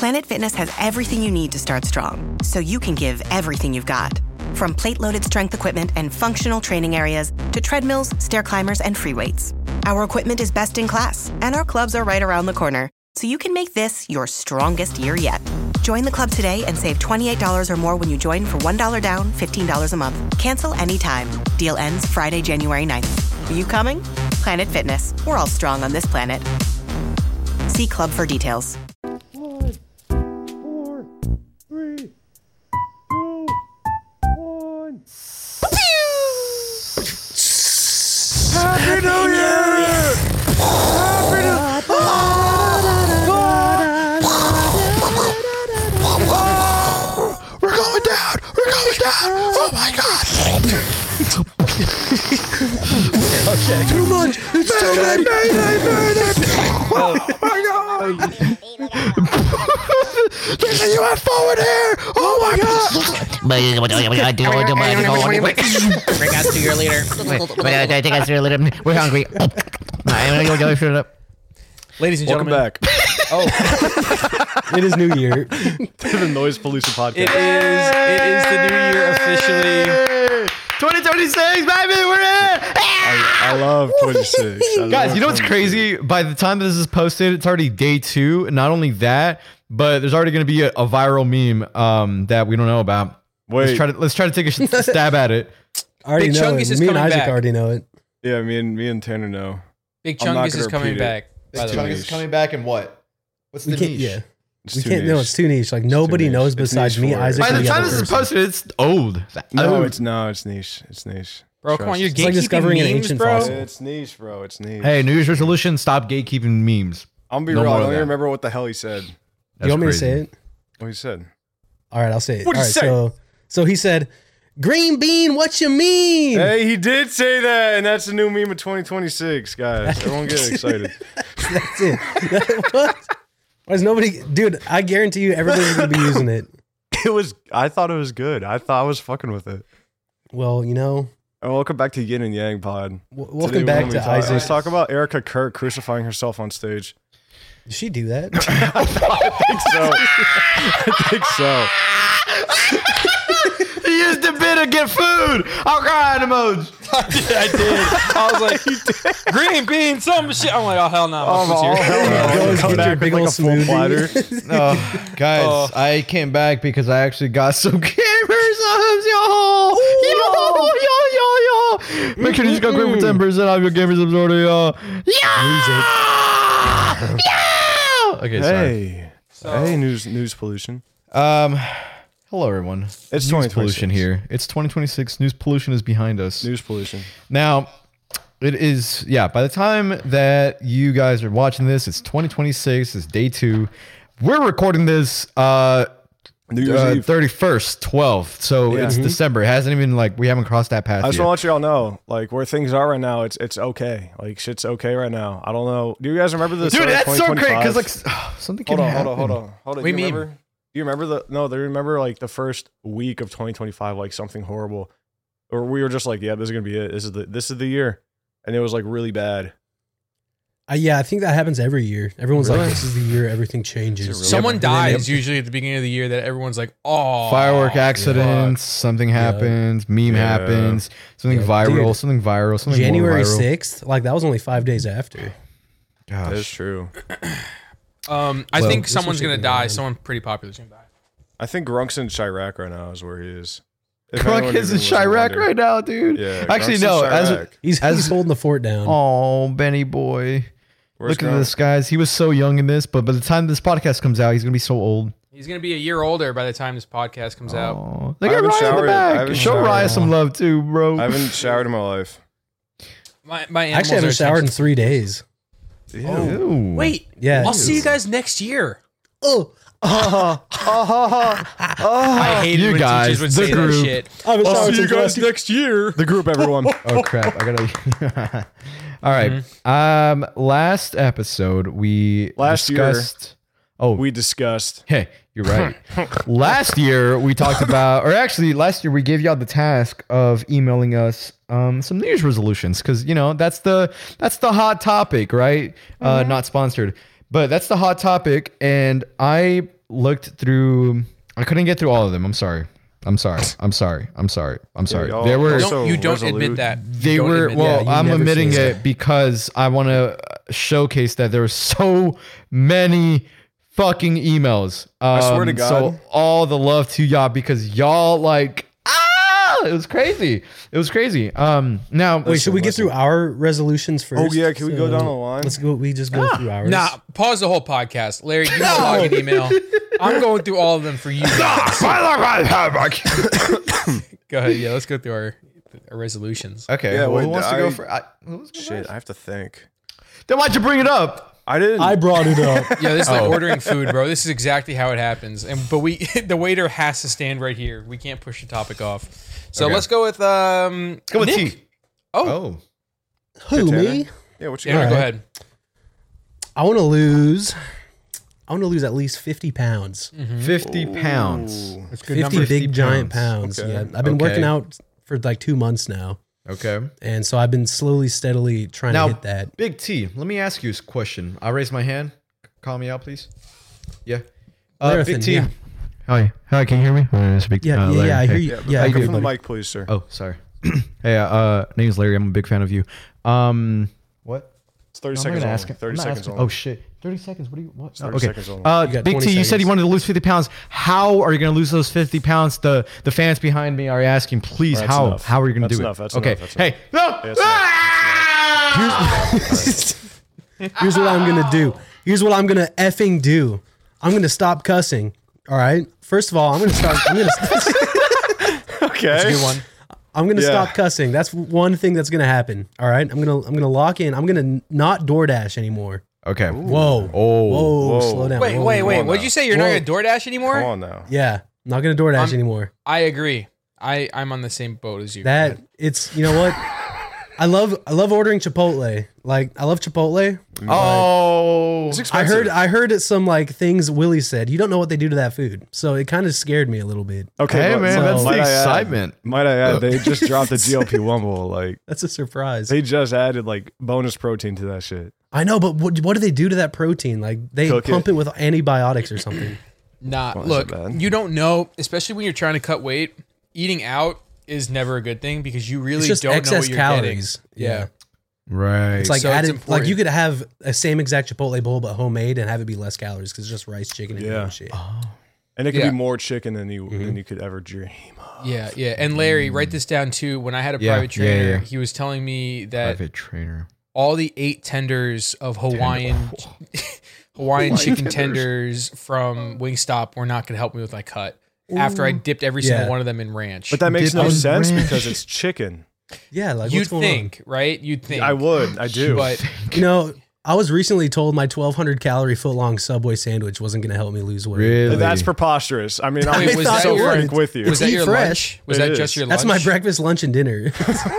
Planet Fitness has everything you need to start strong, so you can give everything you've got. From plate-loaded strength equipment and functional training areas to treadmills, stair climbers, and free weights. Our equipment is best in class, and our clubs are right around the corner, so you can make this your strongest year yet. Join the club today and save $28 or more when you join for $1 down, $15 a month. Cancel anytime. Deal ends Friday, January 9th. Are you coming? Planet Fitness. We're all strong on this planet. See club for details. 5, 4, 3, 2, 1. Happy New Year! Happy New Year! We're going down! We're going down! Oh my god! Okay. Too much! It's too late! Oh my god! There's a UFO in here! Oh my god! Bring us to your leader. Take us to your leader. We're hungry. Ladies and Welcome gentlemen. back. It is New Year. To the Noise Pollution Podcast. It is the new year officially. 2026, baby, we're in! I love 26. Guys, you know what's crazy? By the time this is posted, it's already day 2. Not only that, but there's already going to be a viral meme that we don't know about. Wait. Let's try to take a stab at it. I already Big know Chungus it. is Me and coming Isaac back. already know it. Yeah, me and Tanner know. Big I'm not Chungus gonna is coming repeat it. back. By the too way. niche. Chungus coming back and what? What's the We can't. niche? Yeah, It's we too can't. No, niche. it's too niche. Like nobody niche. knows It's besides niche me, for it. Isaac. By and the the time other this is person. posted, it's old. No, Old. it's niche. It's niche. Bro, come on, you're Trust. gatekeeping like discovering an memes, ancient bro. fossil. It's niche, bro. It's niche. Hey, New Year's resolution: stop gatekeeping memes. I'm gonna be no real. more I of don't even that. remember what the hell he said. You want me to say it? What he said. All right, I'll say it. What'd All he right, say? so he said, "Green bean, what you mean?" Hey, he did say that, and that's the new meme of 2026, guys. Everyone get excited. That's it. What? Why is nobody, dude? I guarantee you, everybody's gonna be using it. I thought it was good. I thought I was fucking with it. Well, you know, And welcome back to Yin and Yang Pod. welcome Today back when to we Isaac. Let's talk about Erica Kirk crucifying herself on stage. Did she do that? I think so. He used the bit to get food. I'll cry emoji. I did. I was like, green bean, some shit. I'm like, oh, hell no. Oh, Go and come get back your with big like old a full platter. smoothie. Guys, I came back because I actually got some gamers subs, yo. Make sure you just go great for 10% off your gamers subs order, yo. Yeah. Okay, sorry. Hey, news pollution. Hello everyone. It's News 2026. pollution here. It's 2026. News pollution is behind us. News pollution. Now, it is, by the time that you guys are watching this, it's 2026. It's day 2. We're recording this New Year's Eve. 31st, 12th. So it's December. It hasn't even, we haven't crossed that path I just yet. want to let y'all know, where things are right now, it's okay. Shit's okay right now. I don't know. Do you guys remember this? Dude, that's so great because, something can happen. Hold on. What do you mean? Do you remember they remember the first week of 2025, something horrible, or we were just yeah, this is gonna be it. This is the year, and it was really bad. Yeah, I think that happens every year. Everyone's like, "This is the year everything changes." Someone And then dies usually at the beginning of the year that everyone's like, oh. Firework accidents, something happens, meme happens, something viral, Dude, something viral, something January more viral. 6th, that was only 5 days after. That is Gosh. true. I think this someone's was gonna even die. bad. Someone pretty popular is gonna die. I think Grunk's in Chirac right now is where he is. If Crunk anyone is in even was Chirac wondering. right now, dude. Yeah, Actually, Grunk's no. in As Chirac. He's holding the fort down. oh, Benny boy. Where's Look at Grunk? this, guys. He was so young in this, but by the time this podcast comes out, he's gonna be so old. He's gonna be a year older by the time this podcast comes out. Oh, look I at haven't Ryan in showered. the I back. haven't Show showered. Ryan some love too, bro. I haven't showered in my life. My I actually haven't showered in 3 days. Ew. Wait, Yeah. I'll see you guys next year. Oh, I hate You it when guys, teachers would the say group. that shit. I haven't I'll showered see you since guys last year. next year. The group, everyone. Oh crap! I gotta. All right. Last episode we Last year. discussed. Oh, We discussed. hey, you're right. Last year we talked about, or actually last year we gave y'all the task of emailing us some New Year's resolutions because that's the hot topic, right? Not sponsored, but that's the hot topic, and I looked through. I couldn't get through all of them. I'm sorry. I'm sorry. y'all There were. also- You don't resolute. admit that. They You don't were. admit Well, that. you I'm never admitting say it because I want to showcase that there were so many fucking emails. I swear to So God. all the love to y'all because y'all it was crazy. It was crazy. Now Wait, should we get through our resolutions first? Oh, yeah, can we go down the line? Let's go. We just go through ours. Nah, pause the whole podcast. Larry, you can log an email. I'm going through all of them for you guys. Go ahead. Yeah, let's go through our resolutions. Okay. Yeah, well, wait, who wants to go I- for? Who's going Shit, first? I have to think. Then why'd you bring it up? I didn't. I brought it up. Yeah, this is like ordering food, bro. This is exactly how it happens. But the waiter has to stand right here. We can't push the topic off. So Okay. let's go with Go with Nick. T. Oh, Oh. Who, me? Yeah, what you yeah, got? go Alright. ahead. I want to lose at least 50 pounds. 50 pounds. That's a 50 good number. big giant pounds. pounds. Okay. Yeah. I've been Okay. working out for like 2 months now. Okay. And so I've been slowly, steadily trying Now, to hit that. Big T, let me ask you a question. I'll raise my hand. Call me out, please. Yeah. Marathon, Big T. yeah. Hi. Hi, can you hear me? It's Big Yeah, Larry. I hear Hey. you. Yeah, Yeah, I back hear up you, from the buddy. mic, please, sir. Oh, sorry. Hey, name's Larry. I'm a big fan of you. What? It's 30 I'm not seconds gonna on. ask him. 30 I'm not seconds asking- on. Oh shit! 30 seconds. What do you? What? 30 Okay. seconds only. You got Big 20 T, you said you seconds. wanted to lose 50 pounds. How are you going to lose those 50 pounds? The fans behind me are asking, please. That's how? enough. How are you going to That's do enough. it? That's okay. enough. That's Hey, no. That's Here's what I'm gonna do. Here's what I'm gonna effing do. I'm gonna stop cussing. All right. First of all, I'm gonna Okay. Good one. I'm gonna Yeah. stop cussing. That's one thing that's gonna happen. All right. I'm gonna lock in. I'm gonna not DoorDash anymore. Okay. Whoa. Oh. Whoa. Slow down. Wait, Whoa, wait, whoa. wait. on What'd now. you say? You're not Whoa. going to DoorDash anymore? Come on now. Yeah. Not gonna DoorDash anymore. I agree. I'm on the same boat as you. That it's, you know what? I love ordering Chipotle. Like I love Chipotle. Oh. It's expensive. I heard it some like things Willie said. You don't know what they do to that food. So it kind of scared me a little bit. Okay, Hey, but man, that's might the I add- excitement. Might I add, they just dropped the GLP-1 bowl. Like, That's a surprise. they just added like bonus protein to that shit. I know, but what do they do to that protein? Like they Cook pump it. it with antibiotics or something. Nah, Well, is look, it bad? you don't know, especially when you're trying to cut weight. Eating out is never a good thing because you really It's just don't know excess what you're calories. getting. Yeah. Right. It's like So it's added, like important. you could have a same exact Chipotle bowl but homemade and have it be less calories because it's just rice, chicken, and Yeah. shit. And it could Yeah. be more chicken than you could ever dream of. Yeah, yeah. And Larry, write this down too. When I had a Yeah, private yeah, trainer, yeah. he was telling me that private trainer. all the 8 tenders of Hawaiian chicken tenders from Wingstop were not going to help me with my cut. After I dipped every single Yeah. one of them in ranch. But that makes Dip no in sense ranch. because it's chicken. Yeah, like you'd what's going think, right? You'd think. I would. I do. But on? You know, I was recently told my 1,200 calorie foot long Subway sandwich wasn't going to help me lose weight. Really? That's preposterous. I mean, I'm Wait, was that so your- frank with you. was that Eat your fresh. lunch? Was It that is. just your lunch? That's my breakfast, lunch, and dinner.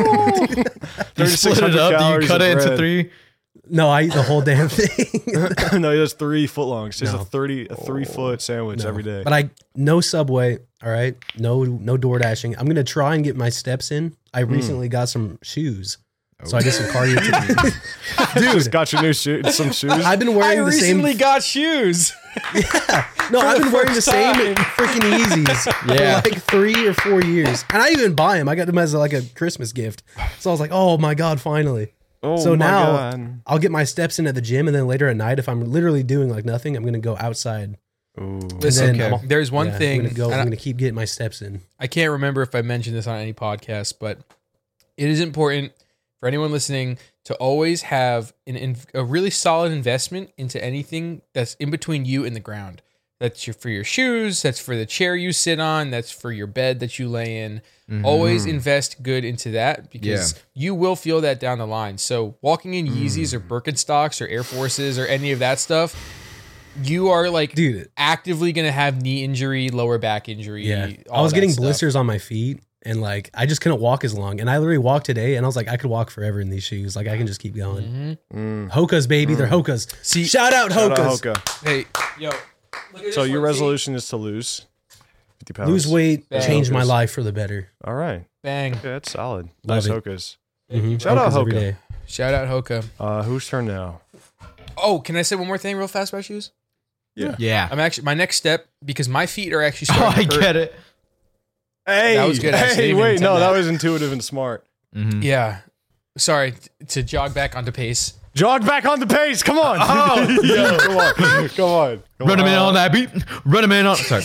You split it 3,600 up. Do you calories cut of it into bread. 3? No, I eat the whole damn thing. No, he does 3 footlongs. Just No. a 3-foot sandwich every day. But no Subway, all right? No door dashing. I'm gonna try and get my steps in. I recently got some shoes. So I did some cardio today. Just got your new some shoes. I've been I wearing the same recently got shoes. No, I've been wearing the first same time. freaking Yeezys Yeah. for like 3 or 4 years. And I didn't even buy them. I got them as like a Christmas gift. So I was like, "Oh my god, finally." oh So my now God. I'll get my steps in at the gym, and then later at night, if I'm literally doing like nothing, I'm gonna go outside. Ooh. Listen, then- there's one Yeah, thing. I'm and gonna keep getting my steps in. I can't remember if I mentioned this on any podcast, but it is important for anyone listening to always have a really solid investment into anything that's in between you and the ground. That's for your shoes. That's for the chair you sit on. That's for your bed that you lay in. Always invest good into that because you will feel that down the line. So walking in Yeezys or Birkenstocks or Air Forces or any of that stuff, you are like Dude. actively going to have knee injury, lower back injury. Yeah, all I was that getting stuff. blisters on my feet, and like I just couldn't walk as long. And I literally walked today, and I was like, I could walk forever in these shoes. Like I can just keep going. Hoka's, baby, they're Hoka's. See- shout out Shout out Hoka's. Hoka. Hey, yo. Look at So this your one, see? resolution is to lose 50 pounds. Lose weight, Bang. change my Hoka's. life for the better. All right. Bang. Okay, that's solid. Love Nice it. Hokas. Shout out every Hoka. day. Shout out Hoka. Whose turn now? Oh, can I say one more thing real fast about shoes? Yeah. I'm actually my next step because my feet are actually Oh, starting I to hurt. get it. Hey, That was good, actually. Hey, Didn't wait, even no, intend that that. was intuitive and smart. Yeah. Sorry to jog back onto pace. Jog back on the pace. Come on. Oh. Yeah, come on. Come on. Come Run him in on that beat. Run him in on. Sorry.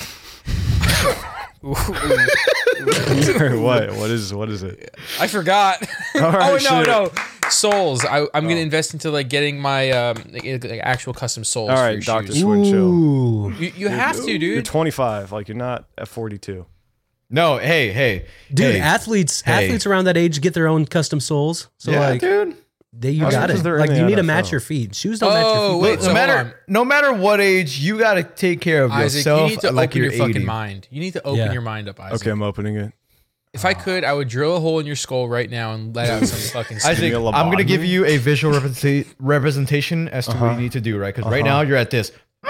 What? What is it? I forgot. right, shit. no. Soles. I'm gonna invest into like getting my like actual custom soles. All for right, your Dr. shoes. Swin, chill. Ooh. You have to, You're dude. 25. Like, you're not at 42. No, hey. Dude, hey. athletes around that age get their own custom soles. So Yeah, like dude. you That's got because it. they're Like in the you need to NFL. match your feet. Shoes don't match your Oh, feet. wait, so No hold on. no matter what age, you got to take care of Isaac, yourself you need to like open you're your fucking 80. mind. You need to open Yeah. your mind up, Isaac. Okay, I'm opening it. If I could, I would drill a hole in your skull right now and let out some fucking I steam. think a I'm going to lobotomy? give you a visual representation as to what you need to do, right? Because right now you're at this.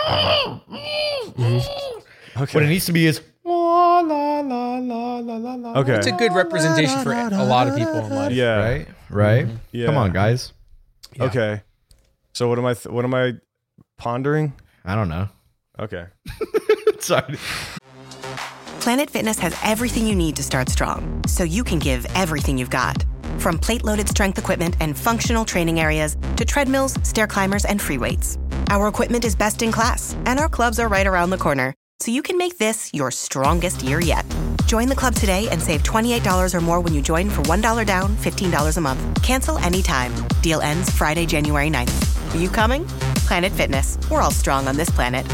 Okay. What it needs to be is la la la la la la la. Okay. It's a good representation for a lot of people in life. Yeah. Right? Yeah. Come on, guys. Yeah. Okay. So what am I pondering? I don't know. Okay. Sorry. Planet Fitness has everything you need to start strong, so you can give everything you've got. From plate-loaded strength equipment and functional training areas to treadmills, stair climbers, and free weights. Our equipment is best in class, and our clubs are right around the corner, so you can make this your strongest year yet. Join the club today and save $28 or more when you join for $1 down, $15 a month. Cancel anytime. Deal ends Friday, January 9th. Are you coming? Planet Fitness. We're all strong on this planet.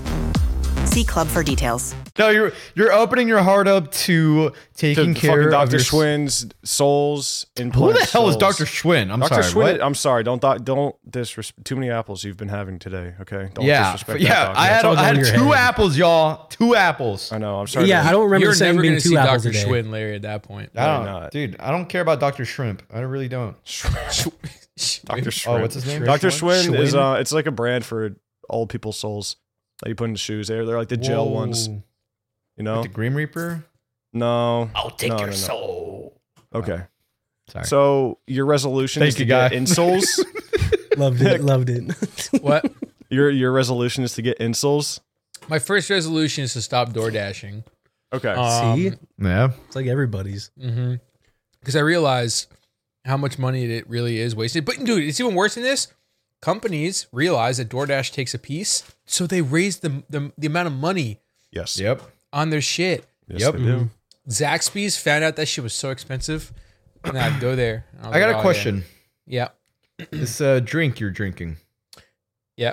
See club for details. No, you're opening your heart up to taking To care fucking of Dr. your Schwinn's souls in Who the hell is Dr. Schwinn? I'm Dr. sorry. Schwinn, what? I'm sorry. Don't disrespect. Too many apples you've been having today. Okay. Don't Yeah, disrespect yeah. that doctor. I all had going your two head. apples, y'all. 2 apples. I know. I'm sorry. Yeah, I don't remember You're saying never being going to 2 see apples Dr. a day. Schwinn, Larry, at that point. I don't, not. dude. I don't care about Dr. Shrimp. I really don't. Dr. Schwinn. Oh, what's his name? Dr. Schwinn is Schwinn? it's like a brand for old people's souls that you put into shoes. They're like the gel ones. Whoa. You know? Like the Grim Reaper. No. I'll take No, your no, no. soul. Okay. Sorry. So your resolution Thank is to you, get guy. insoles. Loved it. Loved it. What? Your resolution is to get insoles. My first resolution is to stop door dashing. Okay. See? Yeah. It's like everybody's. Because I realize how much money it really is wasted. But dude, it's even worse than this. Companies realize that DoorDash takes a piece, so they raise the amount of money yes. Yep. on their shit. Yes, Yep. they do. Zaxby's found out that shit was so expensive, and I'd go there. And I got was a like, question. Yeah. This drink you're drinking. Yeah.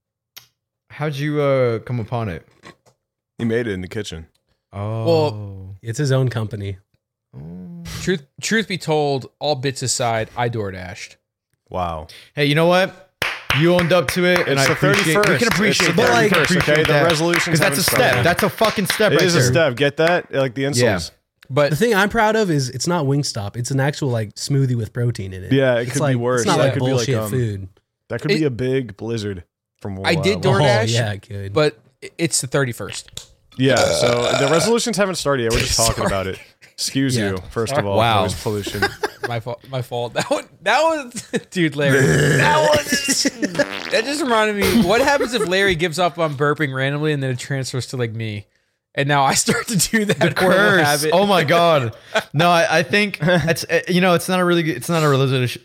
How'd you come upon it? He made it in the kitchen. Oh. Well, It's his own company. Truth be told, all bits aside, I door dashed. Wow. Hey, you know what? You owned up to it, and It's I the appreciate. 31st. We can appreciate It's the that. We can 31st, appreciate okay? The that. resolutions because that's a haven't step. started. That's a fucking step. It right is a there. step. Get that? Like the insoles. Yeah. But The thing I'm proud of is it's not Wingstop. It's an actual like smoothie with protein in it. Yeah, it It's could like, be worse. It's not That like could be like, bullshit food. That could be a big blizzard from I did Oh, DoorDash, yeah, it could. but it's the 31st. Yeah, so the resolutions haven't started yet. We're just talking about it. Excuse Yeah. you, first of all. Wow. Noise pollution. My fault. That was dude, Larry. That just reminded me. What happens if Larry gives up on burping randomly and then it transfers to like me, and now I start to do that horrible Curse. habit? Oh my god. No, I think it's it's not a really good, it's not a resolution.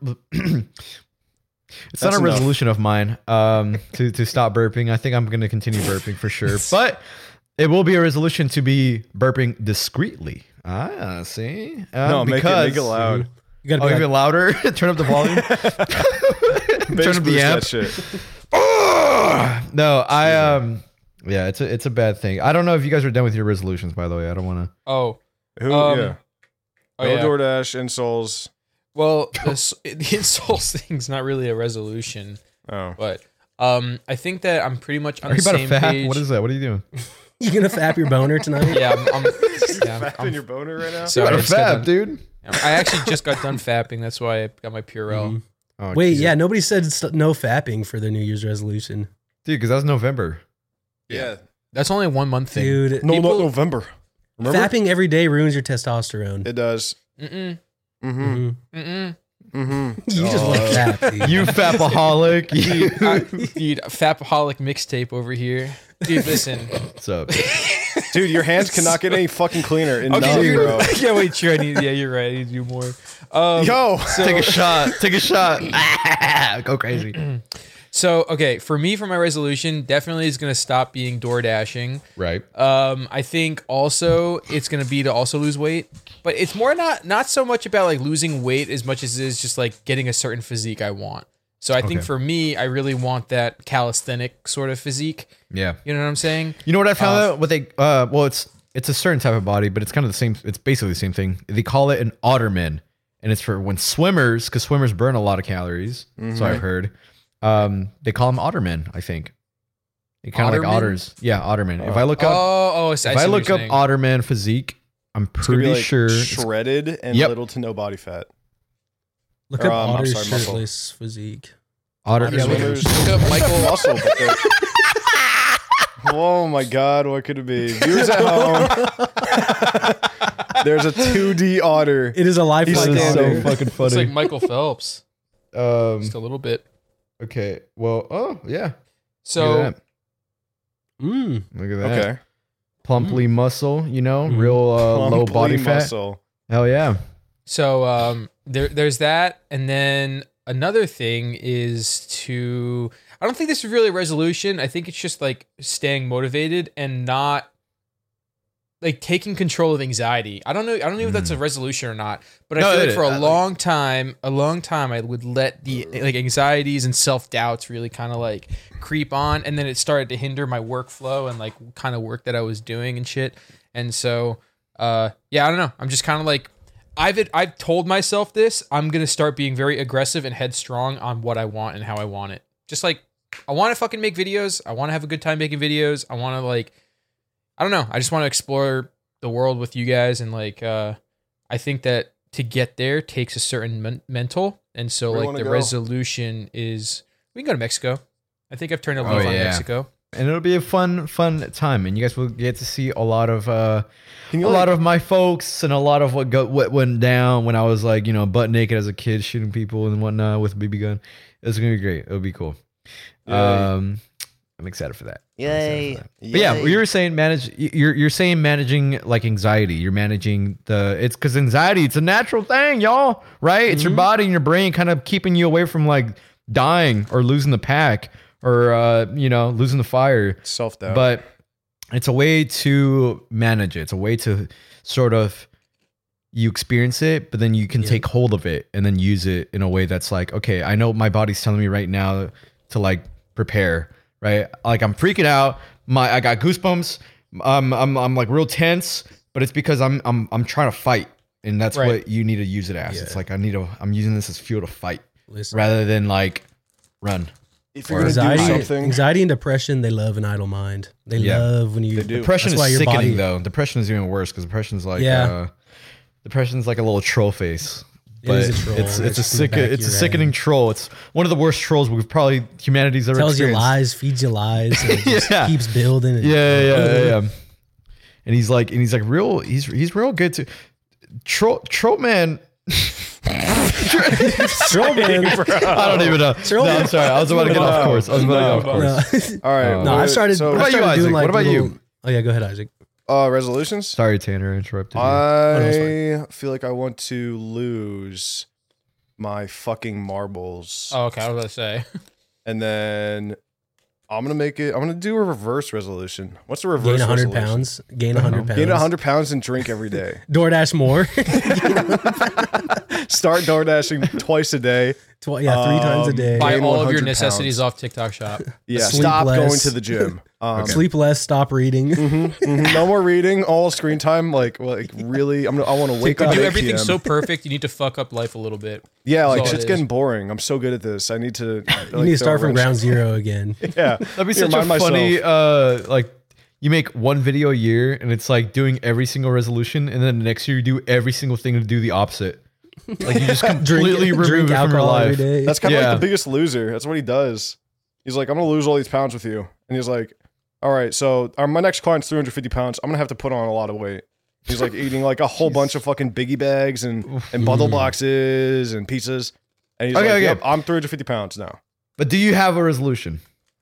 It's not That's a enough. resolution of mine to stop burping. I think I'm going to continue burping for sure. But it will be a resolution to be burping discreetly. Ah, see? No, make it loud. You gotta Oh, be even like, louder? Turn up the volume? Bass Turn up the boost amp? that shit. No, yeah, it's a bad thing. I don't know if you guys are done with your resolutions, by the way. I don't want to. Oh, Who? Um, oh No yeah. DoorDash, insoles. Well, the insoles thing's not really a resolution, Oh. but I think that I'm pretty much on Are you the about to same fap? page. What is that? What are you doing? you gonna fap your boner tonight? Yeah, I'm Fapping your boner right now? sorry, I About to just got fap, done- dude. I actually just got done fapping. That's why I got my Purell. Oh, Wait, Jesus. yeah, nobody said no fapping for their New Year's resolution. Dude, because that's November. Yeah. That's only a 1 month thing. Dude, No, People- not November. Remember? fapping every day ruins your testosterone. It does. Mm-mm. Mm-hmm. Mhm. Mm-mm. Mm-hmm. You just look fat. Dude. You fapaholic. Dude, Fapaholic mixtape over here. Dude, listen. What's up? Dude, your hands cannot get any fucking cleaner. Enough, Okay, bro. yeah, wait, sure. Yeah, you're right. I need to do more. Yo, Take a shot. Take a shot. Go crazy. So, okay, for me, for my resolution, definitely is going to stop being door dashing. Right. I think also it's going to be to also lose weight, but it's more not so much about like losing weight as much as it is just like getting a certain physique I want. So I think Okay. for me, I really want that calisthenic sort of physique. Yeah. You know what I'm saying? You know what I found out? What they well, it's a certain type of body, but it's kind of the same. It's basically the same thing. They call it an otterman, and it's for when swimmers, because swimmers burn a lot of calories. So I've heard. They call them ottermen. I think. They kind of like Otterman? otters. Yeah, otterman. If I look up, If if I look up otterman physique, I'm it's gonna be, pretty like, sure. shredded and Yep. little to no body fat. Look Or, up I'm Otter's sorry, muscle. shirtless physique. Otter. Yeah, look Swimmers- up Michael. muscle. But oh my God, what could it be? Viewers at home, there's a 2D otter. It is a He's lifeline. standing. Otter. so fucking It's like funny. Michael Phelps, just a little bit. Okay. Well. Oh yeah. So Look at that. Mm. Look at that. Okay. Plumply muscle. You know, Mhm. real low Plumply body fat. muscle. Hell yeah. So there's that, and then another thing is to. I don't think this is really a resolution. I think it's just like staying motivated and not like taking control of anxiety. I don't know if that's a resolution or not, but No, I feel it like for is. a long time, I would let the like anxieties and self doubts really kind of like creep on, and then it started to hinder my workflow and like kind of work that I was doing and shit. And so, yeah, I don't know. I'm just kind of like. I've told myself this. I'm gonna start being very aggressive and headstrong on what I want and how I want it. Just like I want to fucking make videos. I want to have a good time making videos. I want to like, I don't know. I just want to explore the world with you guys, and like, I think that to get there takes a certain mental, and so Where do you like wanna the go? resolution is we can go to Mexico. I think I've turned a leaf on yeah. Mexico. And it'll be a fun time, and you guys will get to see a lot of Can you, a like- lot of my folks and a lot of what went down when I was like, you know, butt naked as a kid shooting people and whatnot with a BB gun. It's gonna be great. It'll be cool. Yay. I'm excited for that. I'm excited Yay. for that. But yeah, Yay. you were saying you're saying managing like anxiety. You're managing it's because anxiety, it's a natural thing, y'all, right? It's your body and your brain kind of keeping you away from like dying or losing the pack or you know, losing the fire. Self-doubt. But it's a way to manage it. It's a way to sort of you experience it, but then you can take hold of it and then use it in a way that's like, okay, I know my body's telling me right now to like prepare, right? Like I'm freaking out. I got goosebumps. I'm like real tense, but it's because I'm trying to fight, and that's Right. what you need to use it as. Yeah. It's like I'm using this as fuel to fight Listen, rather than like run. if you're gonna do anxiety, something, anxiety and depression, they love an idle mind. They Yeah. love when you. They do. Depression That's why is your sickening body- though. Depression is even worse because depression's like Yeah. depression's like a little troll face. It But is a troll. it's It's a in the back of it's a your sickening head. troll. It's one of the worst trolls humanity's ever Tells you experienced. lies, feeds you lies, and it just Yeah. keeps building. And Yeah. And he's like real. He's real good too. Troll man. Troll man. I don't even know. Troll No, man. I'm sorry. I was about to get off course. I was about to get off course. No, all right. Oh. no, I started. So, I What about you, started doing Isaac? like What about little- you? Oh yeah, go ahead, Isaac. resolutions. Sorry, Tanner, I interrupted you. I feel like I want to lose my fucking marbles, Oh, okay. I was about to say. and then I'm gonna do a reverse resolution. What's the reverse? Gain 100 resolution? pounds. Gain 100 pounds. Gain 100 pounds and drink every day. DoorDash more. Start door dashing twice a day. 3 times a day. Buy Gain all of your 100 necessities pounds. off TikTok Shop. Yeah, Sleep stop less. going to the gym. Sleep less. Stop reading. No more reading. All screen time. Like really, I want to wake You up. do 8 everything PM. so perfect. You need to fuck up life a little bit. Yeah, like all it shit's is. getting boring. I'm so good at this. I need to. You need to start from ground zero again. Yeah, That'd be such a remind myself. funny, like you make one video a year and it's like doing every single resolution, and then the next year you do every single thing to do the opposite. Like you just completely remove drink it from your alcohol every life. day. That's kind of Yeah. like the Biggest Loser. That's what he does. He's like, I'm gonna lose all these pounds with you, and he's like, all right, so my next client's 350 pounds. I'm gonna have to put on a lot of weight. He's like eating like a whole bunch of fucking biggie bags and bundle boxes and pizzas. And he's Okay, like, okay. yep, I'm 350 pounds now. But do you have a resolution?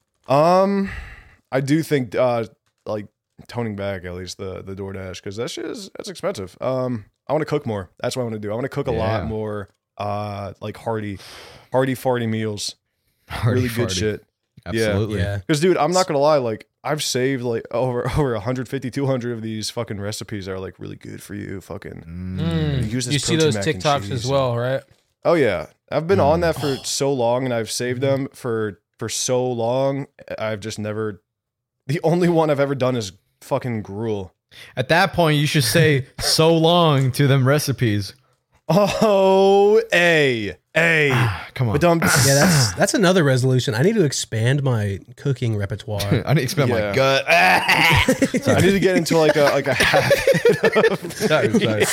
I do think like toning back at least the DoorDash, because that's expensive. I want to cook more. That's what I want to do. I want to cook a lot more like hearty farty meals. Really good shit. Absolutely. Yeah. Because dude, I'm not gonna lie, like I've saved like over 150, 200 of these fucking recipes that are like really good for you. Fucking use this You see protein those mac and TikToks cheese. as well, right? Oh yeah, I've been on that for so long, and I've saved them for so long. I've just never. The only one I've ever done is fucking gruel. At that point, you should say so long to them recipes. Oh, Come on. But don't. Yeah, that's another resolution. I need to expand my cooking repertoire. I need to expand Yeah. my gut. I need to get into like a habit. Sorry.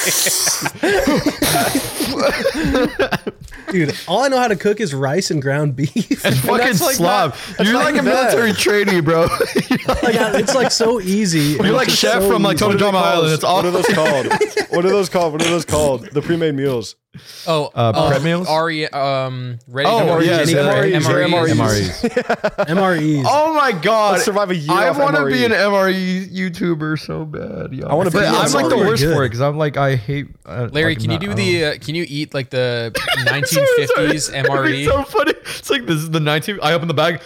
Dude, all I know how to cook is rice and ground beef. It's fucking that's like slob. You're not like a even bad. military trainee, bro. It's like so easy. You're like It's chef so from like easy. Total Drama Island. It's What are all those called? What are those called? The pre-made meals. prep meals? Ready Oh, to yeah, MREs. MREs. Oh my god! Let's survive a year I off want to be MRE. an MRE YouTuber so bad. Yo. I wanna But be an I'm like the MRE. worst Good. for it because I'm like I hate. Larry, like, can you not- do I don't know. can you eat like the 1950s It'd be MRE? so funny. It's like this is the 19th. I open the bag.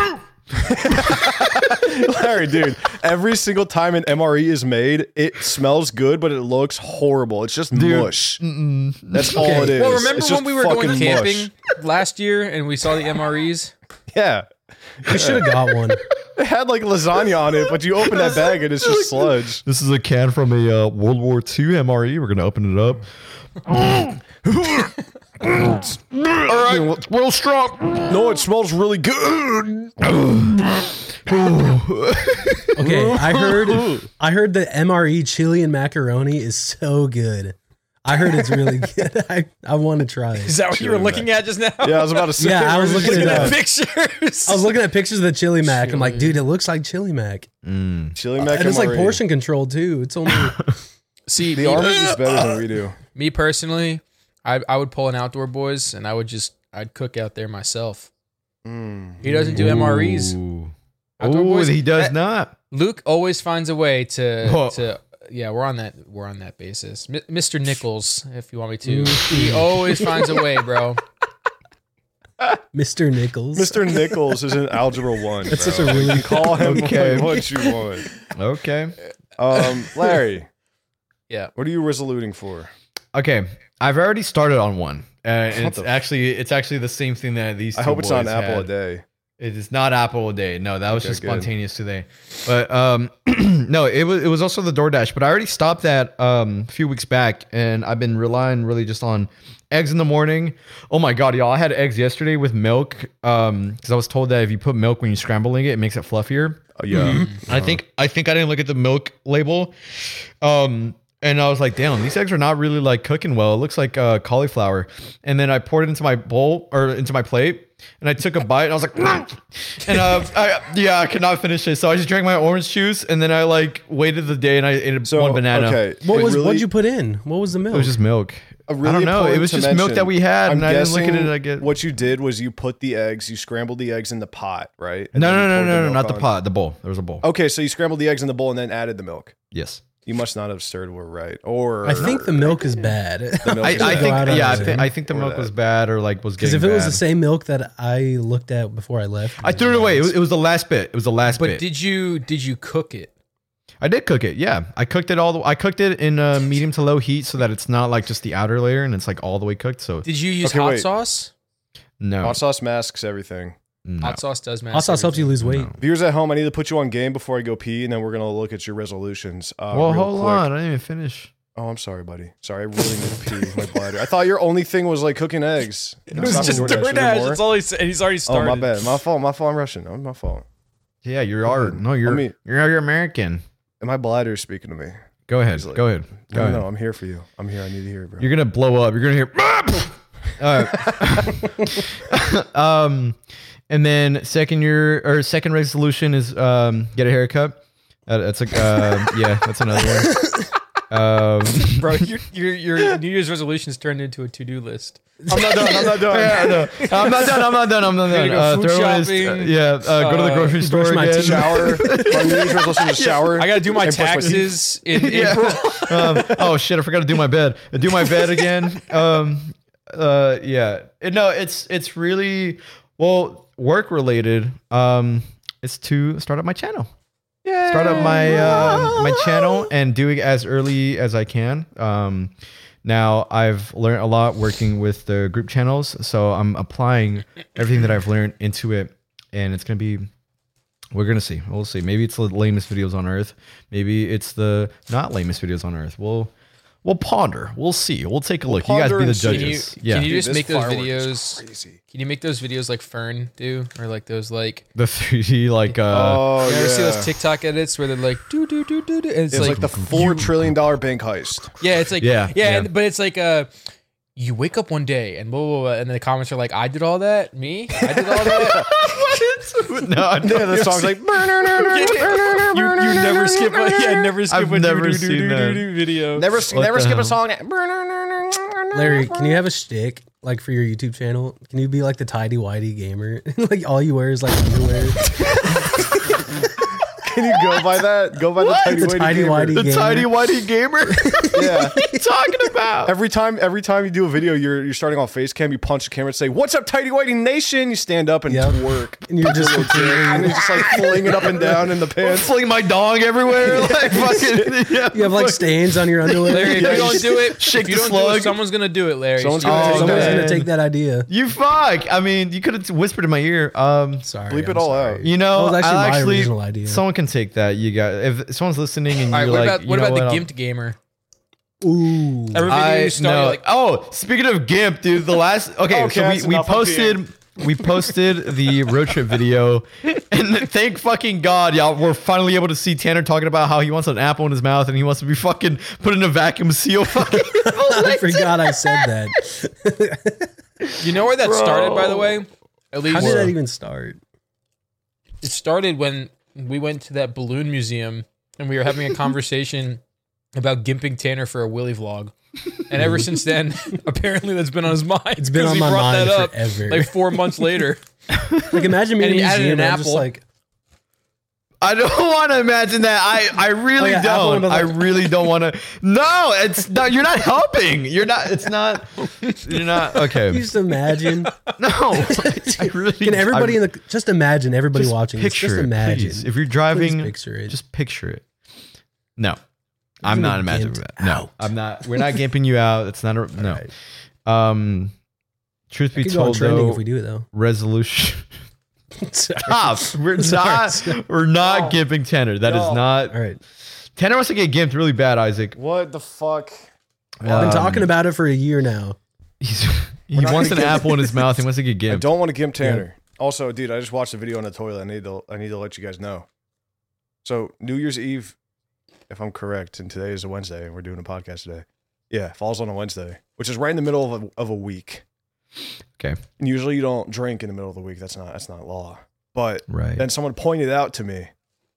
Larry, dude, every single time an MRE is made, it smells good, but it looks horrible. It's just mush. That's all it is. Well, remember It's just when we were going fucking camping mush. last year and we saw the MREs? Yeah. You should have got one. It had like lasagna on it, but you open that bag and it's just sludge. This is a can from a World War II MRE. We're gonna open it up. All right, real strong. No, it smells really good. Okay, I heard the MRE chili and macaroni is so good. I heard it's really good. I want to try it. Is that what you were looking at just now? Yeah, I was about to say. Yeah, I was looking Looking it at up. pictures. I was looking at pictures of the chili mac. I'm like, dude, it looks like chili mac. Chili mac And it's like MRE. portion control too. It's only See, The Army is better than we do. me personally, I would pull an Outdoor Boys and I'd cook out there myself. He doesn't do MREs. Outdoor Oh, Boys- he does that- not. Luke always finds a way Whoa. to yeah, we're on that basis. Mr. Nichols, if you want me to. He always finds a way, bro. Mr. Nichols. Mr. Nichols is in Algebra 1. That's bro. such a really Call him Okay. what you want. Okay. Larry, Yeah. what are you resoluting for? Okay. I've already started on one. And What it's actually the same thing that these two I hope it's not an boys apple had. a day. It is not apple a day. No, that was Okay, just good. spontaneous today. But no, it was also the DoorDash. But I already stopped that a few weeks back, and I've been relying really just on eggs in the morning. Oh my god, y'all! I had eggs yesterday with milk because I was told that if you put milk when you're scrambling it, it makes it fluffier. Oh, yeah. I think I didn't look at the milk label. And I was like, damn, these eggs are not really like cooking well. It looks like cauliflower. And then I poured it into my bowl or into my plate. And I took a bite and I was like, and I could not finish it. So I just drank my orange juice and then I like waited the day and I ate one banana. Okay. What'd you put in? What was the milk? It was just milk. Really I don't know. It important was to just milk mention, that we had, I'm and I didn't look at guessing it. I get what you did was you put the eggs, you scrambled the eggs in the pot, right? And no, then you poured no, milk not the on. pot, the bowl. There was a bowl. Okay, so you scrambled the eggs in the bowl and then added the milk. Yes. You must not have stirred were right. Or I think the milk is bad. The milk I is think bad. I think the Or milk that. was bad or like was Because getting if it was bad. the same milk that I looked at before I left, I threw it away. It was the last bit. It was the last But bit. did you cook it? I did cook it. Yeah, I cooked it I cooked it in medium to low heat so that it's not like just the outer layer and it's like all the way cooked. So Did you use Okay, hot wait. sauce? no, Hot sauce masks everything. no. Hot sauce does matter. hot sauce helps you lose weight. Viewers at home, I need to put you on game before I go pee, and then we're gonna look at your resolutions. Well, real hold quick. on. I didn't even finish. Oh, I'm sorry, buddy. Sorry, I really need to pee. My bladder. I thought your only thing was like cooking eggs. It was just DoorDash. That's all he's already Oh, started. my bad. My fault. My fault. I'm Russian. Oh, my fault. Yeah, you are. No, you're me- you're American. And my bladder is speaking to me. Go ahead. like- Go ahead. Go ahead. No, I'm here for you. I'm here. I need to hear it, bro. You're gonna blow up. You're gonna hear. And then second resolution is get a haircut. That's a yeah. That's another one. Bro, your New Year's resolutions turned into a to-do list. I'm not done. Yeah, no. I'm not done. Go food Throw list, shopping. go to the grocery store brush my again. teeth. Shower. My New Year's resolution is shower. I gotta do my and brush my teeth. taxes in April. Oh shit! I forgot to do my bed. Do my bed again. Yeah. No, it's really work related. It's to start up my channel. Start up my my channel and do it as early as I can. Now I've learned a lot working with the group channels, so I'm applying everything that I've learned into it, and it's gonna be. We're gonna see. We'll see. Maybe it's the lamest videos on earth. Maybe it's the not lamest videos on earth. We'll ponder. We'll see. We'll take a look. You guys ponder be the and see. judges. Can you Dude, just this make those firework is videos? crazy. Can you make those videos like Fern do, or like those like? The 3D like Oh, You ever see yeah. those TikTok edits where they're like do do do do do? And it's It's like the $4 trillion bank heist. yeah, it's like Yeah, yeah. and, but it's like you wake up one day and blah, blah, blah, and then the comments are like, I did all that, me, I did all that. no, Yeah, the song's like. you never skip never skip I've a never seen that. video. Never the skip hell? a song. Larry, can you have a shtick like for your YouTube channel? Can you be like the tidy whitey gamer? Like all you wear is like underwear. Can you go by that? Go by What? the The tidy tidy gamer. whitey the gamer. tiny whitey gamer. Yeah. What are you talking about? Every time you do a video, you're starting on face cam, you punch the camera and say, "What's up, Tidy Whitey Nation?" You stand up and Yep. twerk. And you're just And you're just like fling it up and down in the pants. Fling my dong everywhere. Like fucking yeah. you have like stains on your underwear. Larry, if Yeah, you don't do it, shake if you the don't do slug. it, someone's gonna do it, Larry. Someone's Just gonna do it. take Someone's that. gonna take that idea. You fuck. I mean, you could have whispered in my ear. Sorry, Bleep it I'm all sorry. out. You know, That was actually I my original idea. Someone can take that. You got if someone's listening and All right, you're what like, about you what know about the I'll- gimped gamer? Ooh. Every video you start, you're like, Oh, speaking of GIMP, dude, the last Okay, so that's we enough of posted we posted the road trip video, and thank fucking God, y'all, we're finally able to see Tanner talking about how he wants an apple in his mouth and he wants to be fucking put in a vacuum seal. Fucking I forgot I said that. you know where that started, by the way? At least How did that even start? it started when we went to that balloon museum and we were having a conversation about gimping Tanner for a Willy vlog. And ever since then, apparently that's been on his mind. It's been 'cause on he my brought mind that up forever. like 4 months later. Like imagine me And in he a added museum an and I'm just apple. like, I don't want to imagine that. I really Oh, yeah, apple don't. and I like- really don't want to. No, it's not. You're not helping. You're not. It's not. You're not. you Okay. just imagine. No. I really. Can everybody in the just imagine everybody just watching this? picture Just it, imagine. please. If you're driving, Please picture it. just picture it. No, I'm gonna not imagining gimped that. No, out. I'm not. We're not gimping you out. It's not a no. Alright. Truth be It could go on told, trending though, if we do it though. resolution. Sorry. Stop. We're Sorry. not. We're not gimping Tanner. That is No. not. All right. Tanner wants to get gimped really bad, Isaac. What the fuck? I've been talking about it for a year now. He not wants an gonna gimp- apple in his mouth. He wants to get I gimped. don't want to gimp Tanner. Also, dude, I just watched the video on the toilet. I need to let you guys know. So New Year's Eve, if I'm correct, and today is a Wednesday, and we're doing a podcast today. Yeah, falls on a Wednesday, which is right in the middle of a week. Okay. And usually you don't drink in the middle of the week. That's not law. But Right. then someone pointed out to me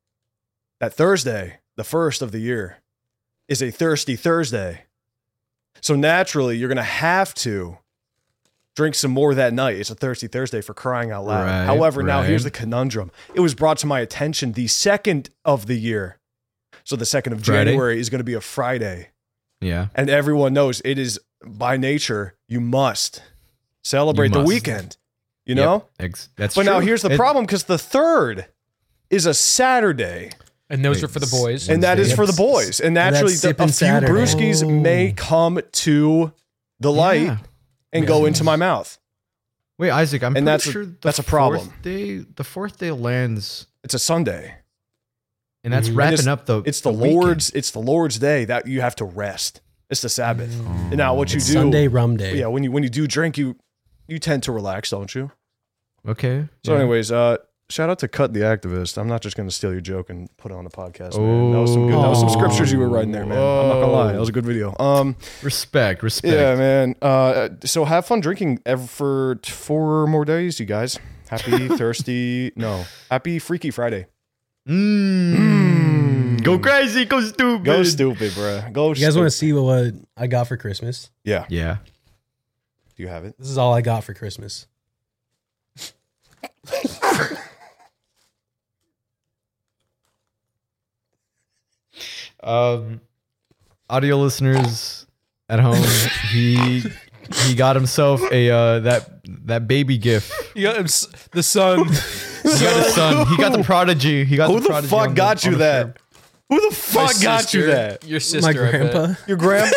that Thursday, the first of the year, is a thirsty Thursday. So naturally, you're going to have to drink some more that night. It's a thirsty Thursday, for crying out loud. Right, However, now right. here's the conundrum. It was brought to my attention the 2nd of the year. So the 2nd of Friday? January is going to be a Friday. Yeah. And everyone knows it is by nature, you must celebrate You the must. weekend. You know? That's But true. now here's the problem, because the 3rd is a Saturday. And those Wait, are for the boys. And that is Yep. for the boys. And naturally, that's a sipping few Saturday. brewskis may come to the light Yeah. and go into my mouth. Wait, Isaac, I'm And pretty that's a- sure the that's a problem. The fourth day lands, It's a Sunday. and that's Mhm. wrapping it's- up the. It's the weekend. Lord's day that you have to rest. It's the Sabbath. And now what you It's do, Sunday rum day. yeah, when you do drink, you tend to relax, don't you? Okay. So, yeah. anyways, shout out to Cut the Activist. I'm not just going to steal your joke and put it on the podcast. Man. That was some good. That was some scriptures you were writing there, man. I'm not gonna lie. That was a good video. Respect. Yeah, man. So have fun drinking for 4 more days, you guys. Happy thirsty. No, happy Freaky Friday. Mm. Go crazy, go stupid. Go stupid, bro. Go. You guys want to see what I got for Christmas? Yeah. Yeah. Do you have it? This is all I got for Christmas. Audio listeners at home, he got himself a that baby gift. You got the sun. He got his son. He got the prodigy. He got Who the the prodigy fuck on got the, you on the that? shirt. Who the fuck got you that? Your sister. My I bet. grandpa. Your grandma?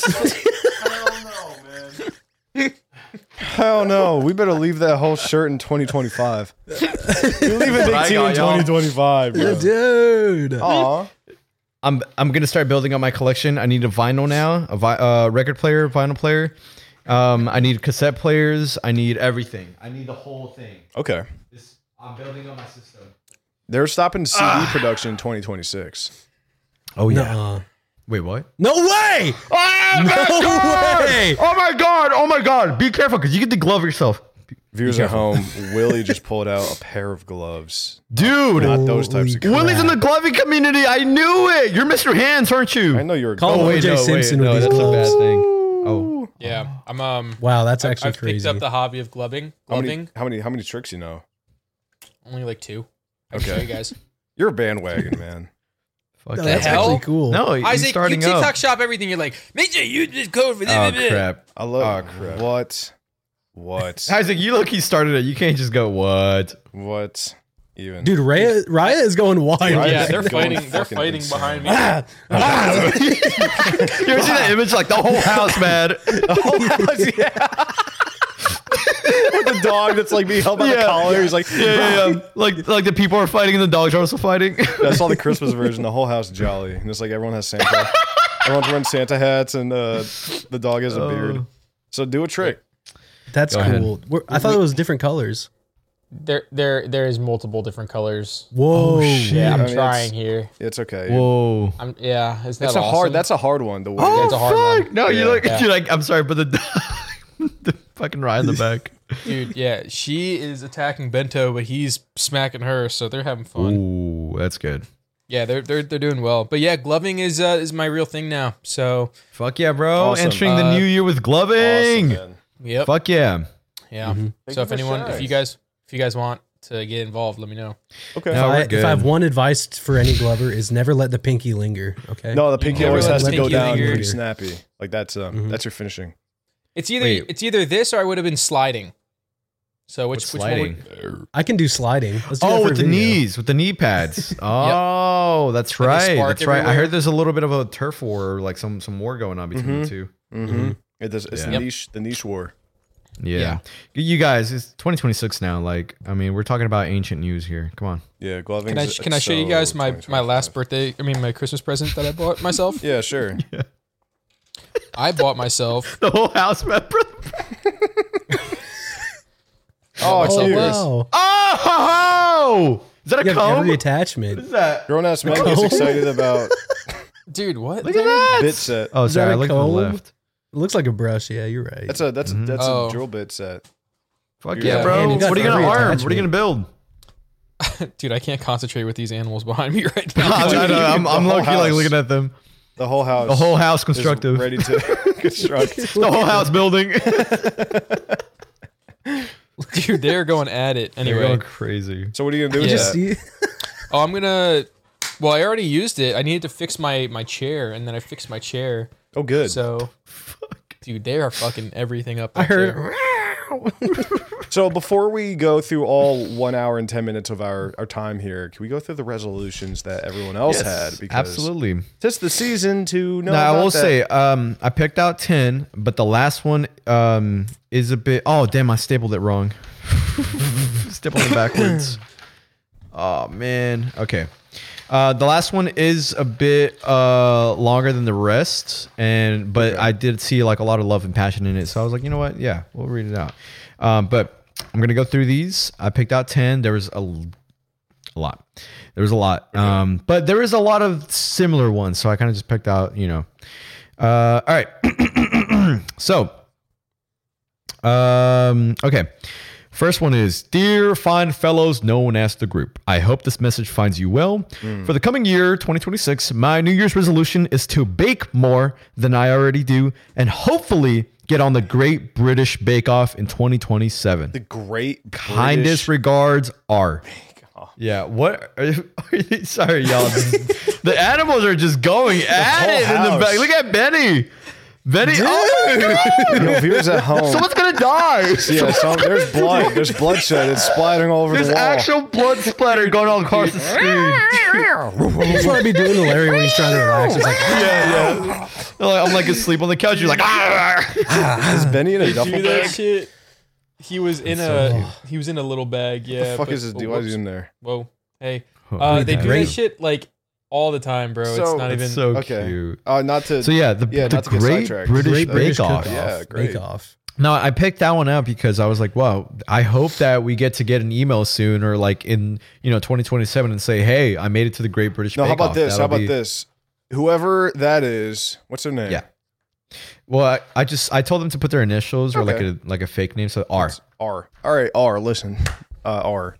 Hell no. We better leave that whole shirt in 2025. You're leaving Big I T in got y'all. 2025, bro. Dude. Aw. I'm gonna start building up my collection. I need a vinyl now, a record player, vinyl player. I need cassette players. I need everything. I need the whole thing. Okay. I'm building up my system. They're stopping CD production in 2026. Oh Nuh-uh. Wait, what? No way! Oh No way! Oh my god! Oh my god! Be careful, because you get the glove yourself, Viewers at home, Willie just pulled out a pair of gloves. dude. Not those types of Holy gloves. Willie's in the gloving community. I knew it. You're Mr. Hands, aren't you? I know you're a Call glove. him O.J. Simpson with these that's gloves. a bad thing. Oh, Yeah, I'm Wow, that's actually I've picked crazy. up the hobby of gloving. How many tricks you know? Only like 2. I can show Okay. you guys. You're a bandwagon, man. fuck No, that. that's hell? actually cool. No, he's Isaac, you starting TikTok up. shop everything. You're like, make sure you just code for this. Oh crap! I love Oh, crap. What? Isaac, you look. He started it. You can't just go what? What? Even. Dude, Raya is going wild. Yeah, they're Going fighting. They're fucking fighting insane. behind me. You ever see that image? Like the whole house, man. With the dog that's like being held by the collar. He's like, Yeah. Like the people are fighting and the dogs are also fighting. I saw the Christmas version. The whole house jolly, and it's like everyone has Santa. Everyone's wearing Santa hats, and the dog has a beard. So do a trick. That's Go ahead. cool. I thought it was different colors. There is multiple different colors. Whoa. Yeah, I'm I mean, trying here. It's okay. Whoa. Yeah, it's It's not a hard. That's a hard one. The way Yeah, it's a hard one. No, Yeah. you're like. I'm sorry, but the fucking Ryan in the back. Dude, yeah, she is attacking Bento, but he's smacking her, so they're having fun. Ooh, that's good. Yeah, they're doing well. But yeah, gloving is my real thing now. So Fuck yeah, bro! Awesome. Entering the new year with gloving. Awesome, man. yep, Fuck yeah. yeah. So if you guys want to get involved, let me know. Okay. No, we're If good. I have one advice for any glover is never let the pinky linger. Okay. No, the pinky never always let has the to go pinky down linger. pretty snappy. Like that's your finishing. It's either Wait. this or I would have been sliding. So which What's one sliding? would, I can do sliding. Let's do that Oh, for with a the video. knees, with the knee pads. Oh, that's Like a right. spark That's right. I everywhere. heard there's a little bit of a turf war, or like some war going on between the two. Mm-hmm. It's Yeah. the niche war. Yeah. You guys, it's 2026 now. Like, I mean, we're talking about ancient news here. Come on. Yeah, gloving. can I show you guys my last my Christmas present that I bought myself? Yeah, sure. I bought myself. The whole house, man. Oh, myself cute. this. Wow. Oh! Is that a You have comb? every attachment. What's that? Grown ass man gets excited about Dude, what? Look at that. bit set. Oh, Is sorry. that I a looked to the comb? left. It looks like a brush. Yeah, you're right. That's a Oh. drill bit set. Fuck Yeah, yeah, bro. man, you got What are you going to every arm? What are you attachment. going to build? Dude, I can't concentrate with these animals behind me right now. I'm The whole low-key like house. looking at them. The whole house. The whole house is constructive. ready to construct. The whole house building. Dude, they're going at it They're anyway. going crazy. So what are you gonna do with Yeah. Just that? see. Oh, I'm gonna. Well, I already used it. I needed to fix my chair, and then I fixed my chair. Oh, good. So, dude, they are fucking everything up. I back heard. there. So before we go through all 1 hour and 10 minutes of our time here, can we go through the resolutions that everyone else had? Because Absolutely. it's the season to know. Now I about will that. say, I picked out 10, but the last one is a bit. Oh damn! I stapled it wrong. Stapled it backwards. Oh man. Okay. The last one is a bit longer than the rest, but I did see like a lot of love and passion in it. So I was like, you know what? Yeah, we'll read it out. But I'm gonna go through these. I picked out 10. There was a lot. There was a lot. But there is a lot of similar ones. So I kind of just picked out, all right. So, okay. First one is, dear fine fellows known as the group. I hope this message finds you well. For the coming year, 2026, my New Year's resolution is to bake more than I already do and hopefully get on the Great British Bake Off in 2027. The Great Kindest regards, R. Yeah, what? Sorry, y'all. The animals are just going at it in the back. Look at Benny. Benny, Yo, viewers at home. someone's gonna die. Yeah, there's blood. There's bloodshed. It's splattering all over There's the wall. actual blood splatter going all across the screen. That's what I'd be doing to Larry when he's trying to relax. It's like, I'm like asleep on the couch. You're like, Is Benny in a duffel Do that bag? shit. He was in a little bag. Yeah. The fuck but- is this dude? Why is he in there? Whoa. Hey. Oh, They do great. that shit like all the time, bro. So- it's not even. It's so Okay. cute. Not to. So yeah, the not to get Great sidetracked. British Great British Bake Off. Cook-Off. Yeah, great. Bake Off. No, I picked that one out because I was like, wow, I hope that we get an email soon or like in 2027 and say, hey, I made it to the Great British No, Bake how Off. about this? That'll How about be- this? Whoever that is, what's their name? Yeah. Well, I told them to put their initials or Okay. like a fake name. So R. R. All right, R. Listen, R.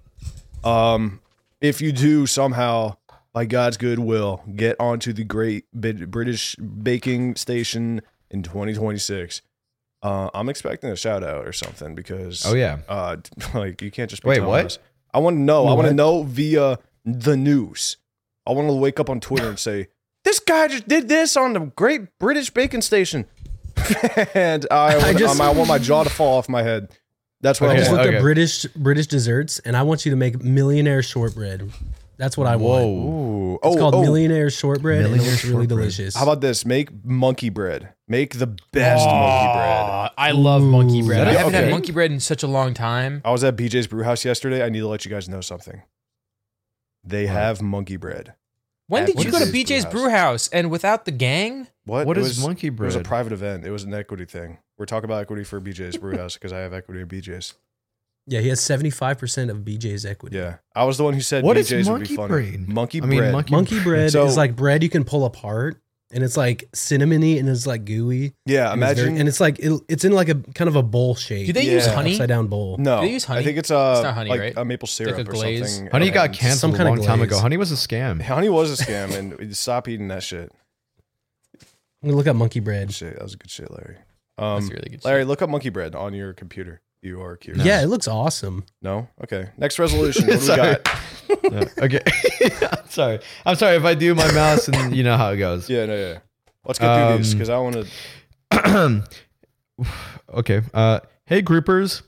If you do somehow, by God's goodwill, get onto the Great British Baking Station in 2026, I'm expecting a shout out or something because. Oh yeah. Like you can't just be Wait, telling what? us. I want to know. I want to What? know via the news. I want to wake up on Twitter and say, "This guy just did this on the Great British Baking Station," and I want my jaw to fall off my head. That's what I I just want. looked at British desserts, and I want you to make millionaire shortbread. That's what I want. Ooh. It's called millionaire shortbread, and it Millionaire looks really shortbread. delicious. How about this? Make monkey bread. Make the best monkey bread. I love monkey bread. I Yeah, haven't okay. had monkey bread in such a long time. I was at BJ's Brewhouse yesterday. I need to let you guys know something. They have monkey bread. When At did you go to BJ's BJ's Brewhouse and without the gang? What What It is monkey It was a bread? private event. It was an equity thing. We're talking about equity for BJ's Brewhouse because I have equity in BJ's. Yeah, he has 75% of BJ's equity. Yeah, I was the one who said What is BJ's would be monkey funny. bread? Monkey I mean, bread. Monkey bread So- is like bread you can pull apart, and it's like cinnamony and it's like gooey. Yeah, And it's imagine. and it's like it's in like a kind of a bowl shape. Do they use Yeah. honey? Upside down bowl. no, Do they use honey? I think it's not honey, like right? a maple syrup like a or glaze? something. Honey got and- canceled some a kind of long time glaze. ago. Honey was a scam. Honey was a scam, and stop eating that shit. I'm gonna look up monkey bread. Shit, that was good shit, Larry. That's really good. Larry, shit. look up monkey bread on your computer. You are curious. Yeah, it looks awesome. No. Okay. Next resolution. What do we Sorry. got? Okay. I'm sorry if I do my mouse and you know how it goes. Yeah. No. Yeah. Let's get through these because I want to. Okay. Hey, groupers.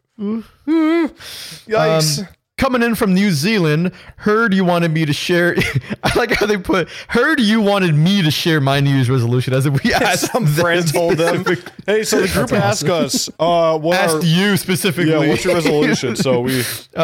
Yikes. Coming in from New Zealand, heard you wanted me to share. I like how they put, heard you wanted me to share my New Year's resolution as if we asked Some friend told them, "Hey, so the group asked us, what asked are you specifically. yeah, what's your resolution?" So we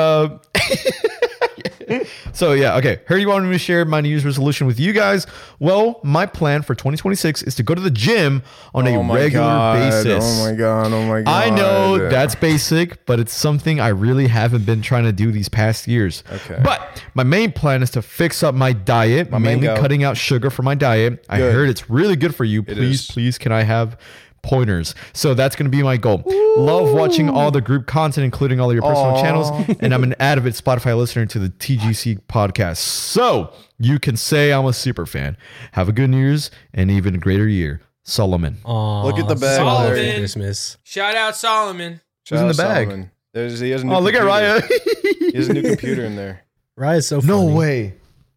So yeah, okay. Heard you wanted me to share my New Year's resolution with you guys. Well, my plan for 2026 is to go to the gym on a regular basis. Oh my god! Oh my god! I know that's basic, but it's something I really haven't been trying to do these past years. Okay. But my main plan is to fix up my diet, mainly mango. cutting out sugar for my diet. I Good. heard it's really good for you. Please, is. please, can I have pointers? So that's going to be my goal. Love watching all the group content, including all your personal channels. And I'm an avid Spotify listener to the TGC podcast. So you can say I'm a super fan. Have a good New Year's and even greater year. Solomon. Aw, Look at the bag, so Larry. Merry Christmas. Shout out Solomon. Shout in out the bag? Solomon. He has a new Oh, look at computer. Raya. He has a new computer in there. Raya's so No funny. way.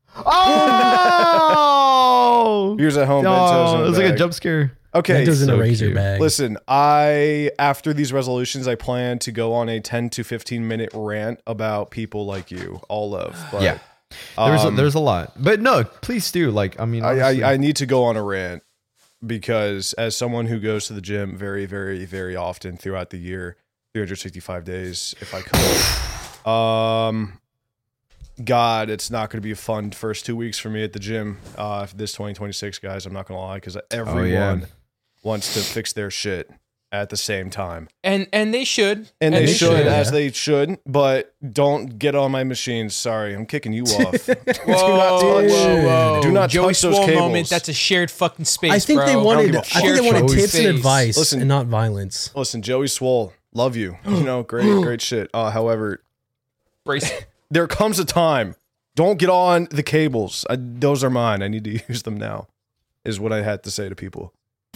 Oh! Viewers at home, Bento's in it the was like a bag. jump scare. Okay, That doesn't so a razor cute. bag. listen, after these resolutions, I plan to go on a 10 to 15 minute rant about people like you, all love. But, Yeah. There's a lot. But no, please do. Like, I mean, honestly, I need to go on a rant because as someone who goes to the gym very, very, very often throughout the year, 365 days, if I could, God, it's not going to be a fun first 2 weeks for me at the gym. This 2026, guys, I'm not going to lie, because everyone wants to fix their shit at the same time. And they should. And they should, should, as yeah. they should, but don't get on my machines. Sorry, I'm kicking you off. Whoa, Do not touch. whoa. Do not Joey touch those Swole cables. moment. That's a shared fucking space. I think bro. they wanted. give a I think they fuck. wanted Joey's tips and face. advice Listen. and not violence. Listen, Joey Swole, love you. You know, great shit. However, Brace. there comes a time. Don't get on the cables. Those are mine. I need to use them now. Is what I had to say to people.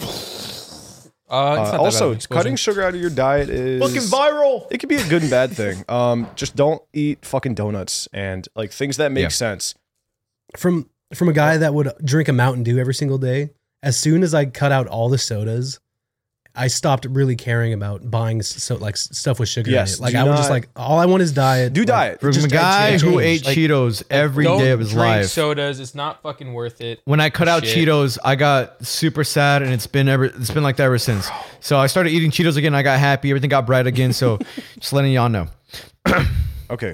It's not that bad of Also, an explosion. cutting sugar out of your diet is Fucking viral. It can be a good and bad thing. Just don't eat fucking donuts and like things that make sense. From a guy that would drink a Mountain Dew every single day, as soon as I cut out all the sodas, I stopped really caring about buying stuff with sugar Yes, in it. Like do I was just not- like, all I want is diet. Do Like, diet. From a Just guy change. who ate Like, Cheetos every Don't day of his drink life. sodas. It's not fucking worth it. When I cut out Shit. Cheetos, I got super sad, and it's been like that ever since. So I started eating Cheetos again. I got happy. Everything got bright again. So just letting y'all know. Okay.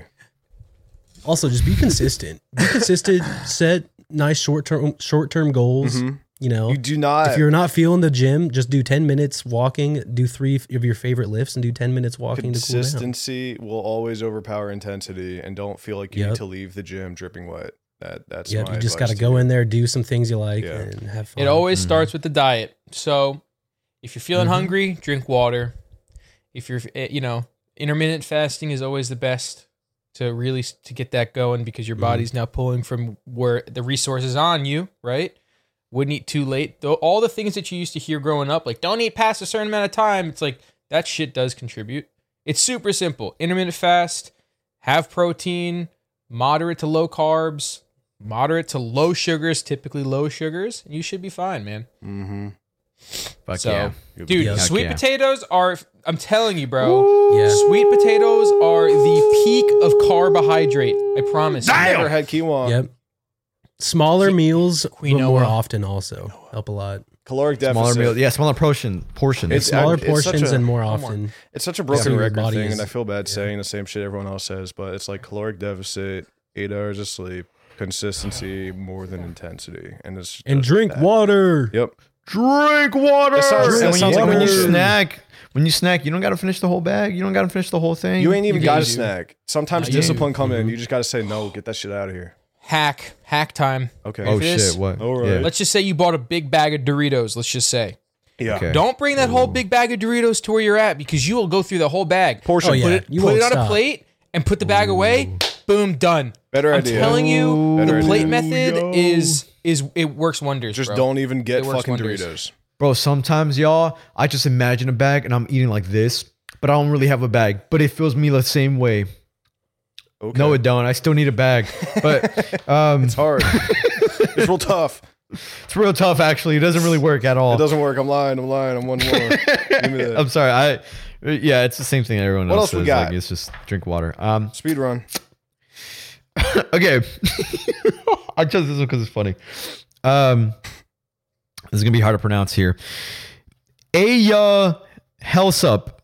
Also, just be consistent. Be consistent. Set nice short term goals. You know, You do not. if you're not feeling the gym, just do 10 minutes walking. Do 3 of your favorite lifts and do 10 minutes walking to cool down. Consistency will always overpower intensity, and don't feel like you Yep. need to leave the gym dripping wet. That's Yep, my you just got advice to go you. in there, do some things you like, Yeah. and have fun. It always starts with the diet. So if you're feeling hungry, drink water. If you're, intermittent fasting is always the best to get that going because your body's now pulling from where the resource is on you, right? Wouldn't eat too late. Though all the things that you used to hear growing up, like don't eat past a certain amount of time, it's like that shit does contribute. It's super simple. Intermittent fast, have protein, moderate to low carbs, moderate to low sugars, typically low sugars, and you should be fine, man. Mm-hmm. Fuck So, yeah. dude, Yeah. sweet Heck yeah. potatoes are, I'm telling you, bro, Yeah. sweet potatoes are the peak of carbohydrate. I promise. Never had quinoa. Yep. Smaller meals, but Quinoa. more often also help a lot. Caloric deficit. Smaller meal. Yeah, smaller portions. It's- Smaller it's such portions a- and more Come on. often. It's such a So broken your record body thing, is- and I feel bad saying the same shit everyone else says, but it's like caloric deficit, 8 hours of sleep, consistency more than intensity, and it's And just drink that. water. Yep. Drink water. That sounds- And that sounds like when you bullshit. snack, you don't got to finish the whole bag. You don't got to finish the whole thing. You ain't even do, got you to do. snack. Sometimes No, you discipline do. come in. You just got to say no. Get that shit out of here. Hack time. Okay. Oh for this? shit! What? All right. Yeah. Let's just say you bought a big bag of Doritos. Let's just say. Yeah. Okay. Don't bring that whole big bag of Doritos to where you're at because you will go through the whole bag. Portion. Oh, yeah. Put it, You put won't it on a stop. plate and put the bag away. Boom, done. Better I'm idea. telling you, Better the plate idea. method is it works wonders. Just bro. don't even get It works fucking wonders. Doritos. Bro, sometimes y'all, I just imagine a bag and I'm eating like this, but I don't really have a bag. But it feels me the same way. Okay. No, it don't. I still need a bag. But It's hard. It's real tough. it's real tough actually. It doesn't really work at all. It doesn't work. I'm lying. I'm one more. Give me that. I'm sorry. Yeah, it's the same thing everyone What else else we says. got? Like, it's just drink water. Speed run. Okay. I chose this one because it's funny. This is gonna be hard to pronounce here. Aya Helsup.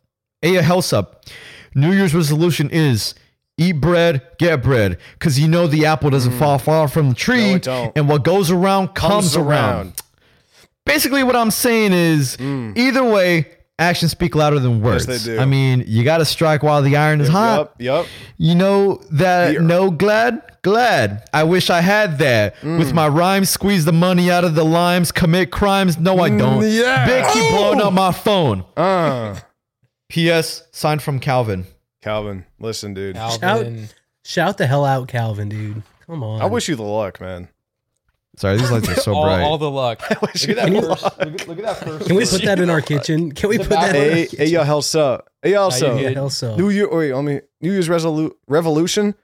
New Year's resolution is eat bread, get bread. Cause you know the apple doesn't fall far from the tree. No, it don't. And what goes around comes around. Basically what I'm saying is either way, actions speak louder than words. they do. I mean, you gotta strike while the iron is hot. Yep. You know that Yeah. no glad? Glad. I wish I had that. With my rhymes, squeeze the money out of the limes, commit crimes. No, I don't. yeah. Big keep blowing up my phone. Uh, P.S. Signed from Calvin. Calvin, listen, dude. Calvin. Shout the hell out, Calvin, dude. Come on. I wish you the luck, man. Sorry, these lights are so bright. all the luck. Look at that. Look at that first. Can we put that in our kitchen? Can we put that in our Hey, kitchen? y'all, hell's up. Hey, y'all, How you so. good? Hell so. New Year, wait, New Year's revolution.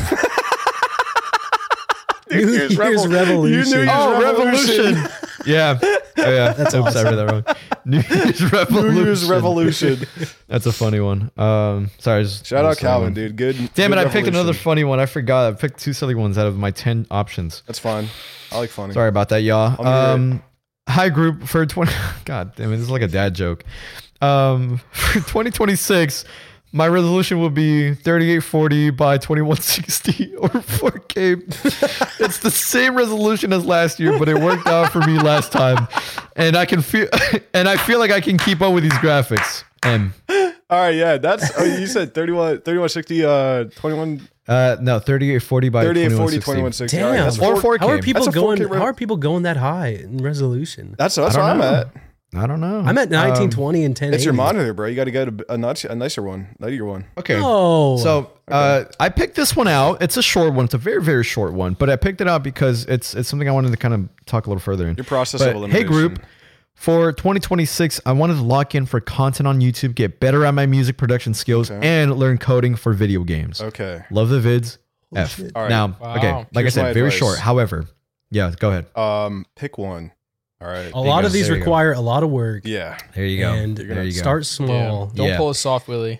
New Year's Revolution. Oh, revolution. Yeah. Oh, yeah. That's Oops, awesome. I read that wrong. New Year's Revolution. New Year's revolution. That's a funny one. Sorry. Shout out Calvin, dude. Good. Damn it, good I picked another revolution. funny one. I forgot. I picked 2 silly ones out of my 10 options. That's fine. I like funny. Sorry about that, y'all. I'm Hi group for 20. God damn it, this is like a dad joke. For 2026, my resolution will be 3840 by 2160 or 4K. It's the same resolution as last year, but it worked out for me last time, and I feel like I can keep up with these graphics. All right, yeah. That's, you said 3160, 21, No, 3840 by 3840, 2160. 2160. All right, Damn. that's Or 4K. 4K. How are people That's a going? 4K How are people going that high in resolution? That's I where don't I'm know. at. I don't know. I'm at 1920 and 1080. It's your monitor, bro. You got to go to a nicer one, nuttier one. Okay. Oh, So I picked this one out. It's a short one. It's a very, very short one. But I picked it out because it's something I wanted to kind of talk a little further in. Your process But, of elimination. hey, group. For 2026, I wanted to lock in for content on YouTube, get better at my music production skills, and learn coding for video games. Okay. Love the vids. F. shit. All right. Now, Wow. okay, like Here's I my said, very advice. short. However, yeah, go ahead. Pick one. All right. A lot of these There you go. require a lot of work. Yeah. There you go. And There you go. start small. Don't Yeah. pull a soft Willie.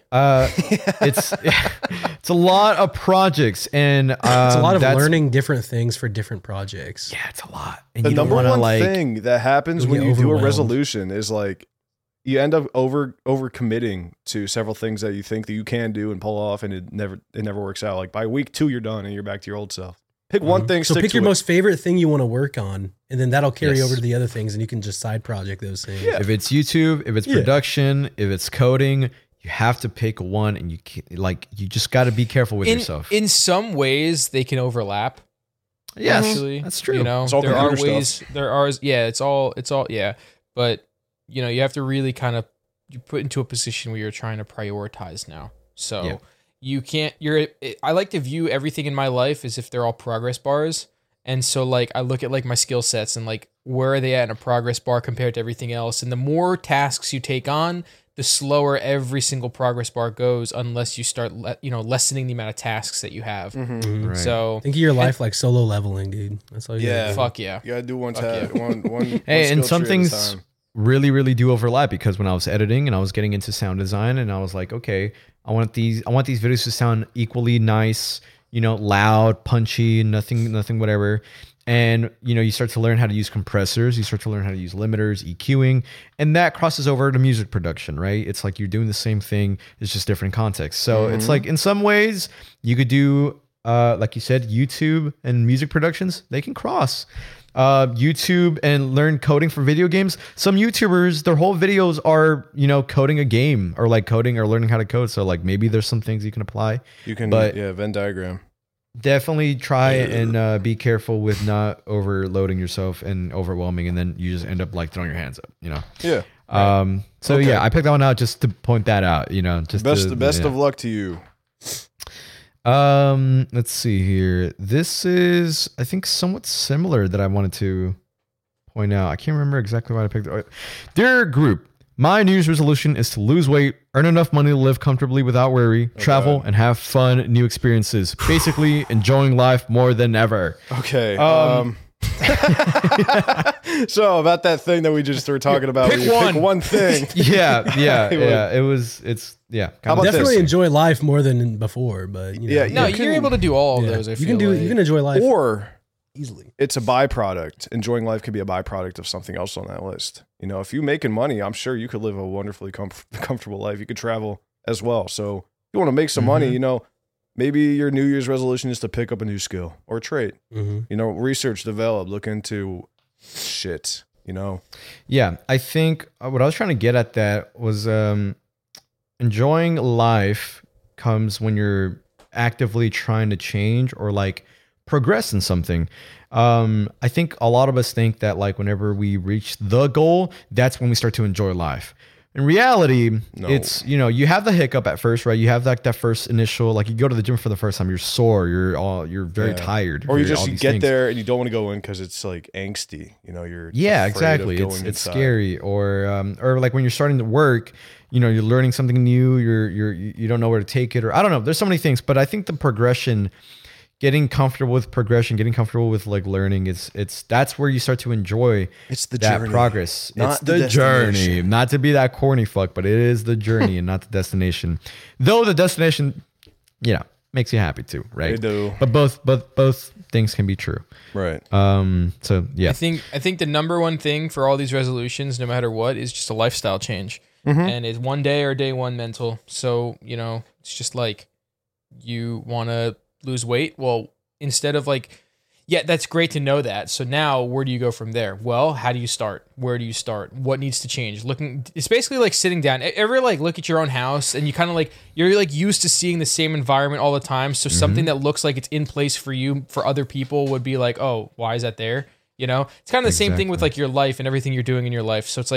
It's a lot of projects, and It's a lot of that's- learning different things for different projects. Yeah, it's a lot. And The you don't number want to one like. thing that happens You'll when get you do a overwhelmed. resolution is like you end up over committing to several things that you think that you can do and pull off, and it never works out. Like by week 2, you're done and you're back to your old self. Pick one thing. So stick pick to your it. most favorite thing you want to work on, and then that'll carry Yes. over to the other things, and you can just side project those things. Yeah. If it's YouTube, if it's Yeah. production, if it's coding, you have to pick one, and you just got to be careful with yourself. In some ways, they can overlap. Yes, Actually, that's true. You know, It's all there are computer ways. There are. Yeah, it's all. Yeah, but you know, you have to really kind of you put into a position where you're trying to prioritize now. So Yeah. you can't. I like to view everything in my life as if they're all progress bars. And so like I look at like my skill sets and like where are they at in a progress bar compared to everything else. And the more tasks you take on, the slower every single progress bar goes unless you start lessening the amount of tasks that you have. Mhm. Right. So Think of your life like solo leveling, dude. That's all you Yeah. gotta do. fuck yeah. You gotta do one Fuck tab. yeah. One Hey, skill and some tree at a things time. really, really do overlap because when I was editing and I was getting into sound design, and I was like, okay, I want these videos to sound equally nice, loud, punchy, nothing, whatever. And you start to learn how to use compressors, you start to learn how to use limiters, EQing, and that crosses over to music production, right? It's like you're doing the same thing, it's just different context. So it's like in some ways you could do, like you said, YouTube and music productions, they can cross. YouTube and learn coding for video games. Some YouTubers, their whole videos are, coding a game or like coding or learning how to code. So like maybe there's some things you can apply. You can, but- Venn diagram. Definitely try and be careful with not overloading yourself and overwhelming, and then you just end up like throwing your hands up, Yeah. So Okay. yeah, I picked that one out just to point that out, just Best of luck to you. Let's see here. This is, I think, somewhat similar that I wanted to point out. I can't remember exactly what I picked. Dear group, my New Year's resolution is to lose weight, earn enough money to live comfortably without worry, travel, and have fun new experiences. Basically, enjoying life more than ever. Okay. So about that thing that we just were talking about, Pick where you one. pick one thing. Yeah. How Kind about of Definitely this? enjoy life more than before, but Yeah, No, You you're can- able to do all of yeah. those. I you feel can do like. you can enjoy life Or easily. it's a byproduct. Enjoying life could be a byproduct of something else on that list. If you're making money, I'm sure you could live a wonderfully comfortable life. You could travel as well. So if you want to make some money, maybe your New Year's resolution is to pick up a new skill or trait. Mm-hmm. Research, develop, look into shit. Yeah, I think what I was trying to get at that was enjoying life comes when you're actively trying to change or like progress in something. I think a lot of us think that like whenever we reach the goal, that's when we start to enjoy life. In reality, No. it's, you have the hiccup at first, right? You have like that first initial, like you go to the gym for the first time, you're sore, you're very Yeah. tired. Or you you're all just these get things. there and you don't want to go in because it's like angsty. You're Yeah, afraid of exactly. going It's inside. scary, or like when you're starting to work, you're learning something new. You don't know where to take it, or I don't know. There's so many things, but I think the progression, getting comfortable with progression, getting comfortable with like learning, that's where you start to enjoy It's the that journey, progress. not It's the the journey, destination. not to be that corny fuck, but it is the journey and not the destination. Though the destination, makes you happy too, right? They do. But both things can be true. Right. So yeah. I think the number one thing for all these resolutions, no matter what, is just a lifestyle change. And it's one day or day one mental. So, it's just like you want to lose weight. Well, instead of like, yeah, that's great to know that. So now where do you go from there? Well, how do you start? Where do you start? What needs to change? It's basically like sitting down. Ever like look at your own house and you kind of like, you're like used to seeing the same environment all the time. So something that looks like it's in place for you, for other people would be like, oh, why is that there? It's kind of the same thing with like your life and everything you're doing in your life. So it's like,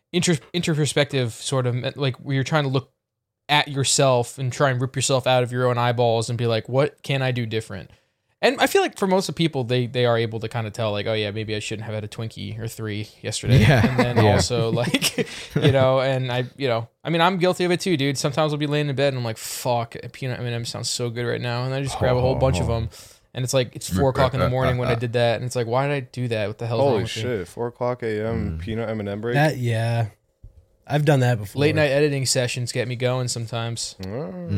introspective sort of like where you're trying to look at yourself and try and rip yourself out of your own eyeballs and be like, what can I do different? And I feel like for most of people, they are able to kind of tell like, oh yeah, maybe I shouldn't have had a Twinkie or 3 yesterday. Yeah. And then also like, and I mean, I'm guilty of it too, dude. Sometimes I'll be laying in bed and I'm like, fuck, a peanut M&M sounds so good right now. And I just grab a whole bunch of them. And it's like, it's 4 o'clock in the morning when I did that. And it's like, why did I do that? What the hell's wrong Holy with me? shit! 4 o'clock a.m. peanut M&M break. I've done that before. Late night editing sessions get me going sometimes for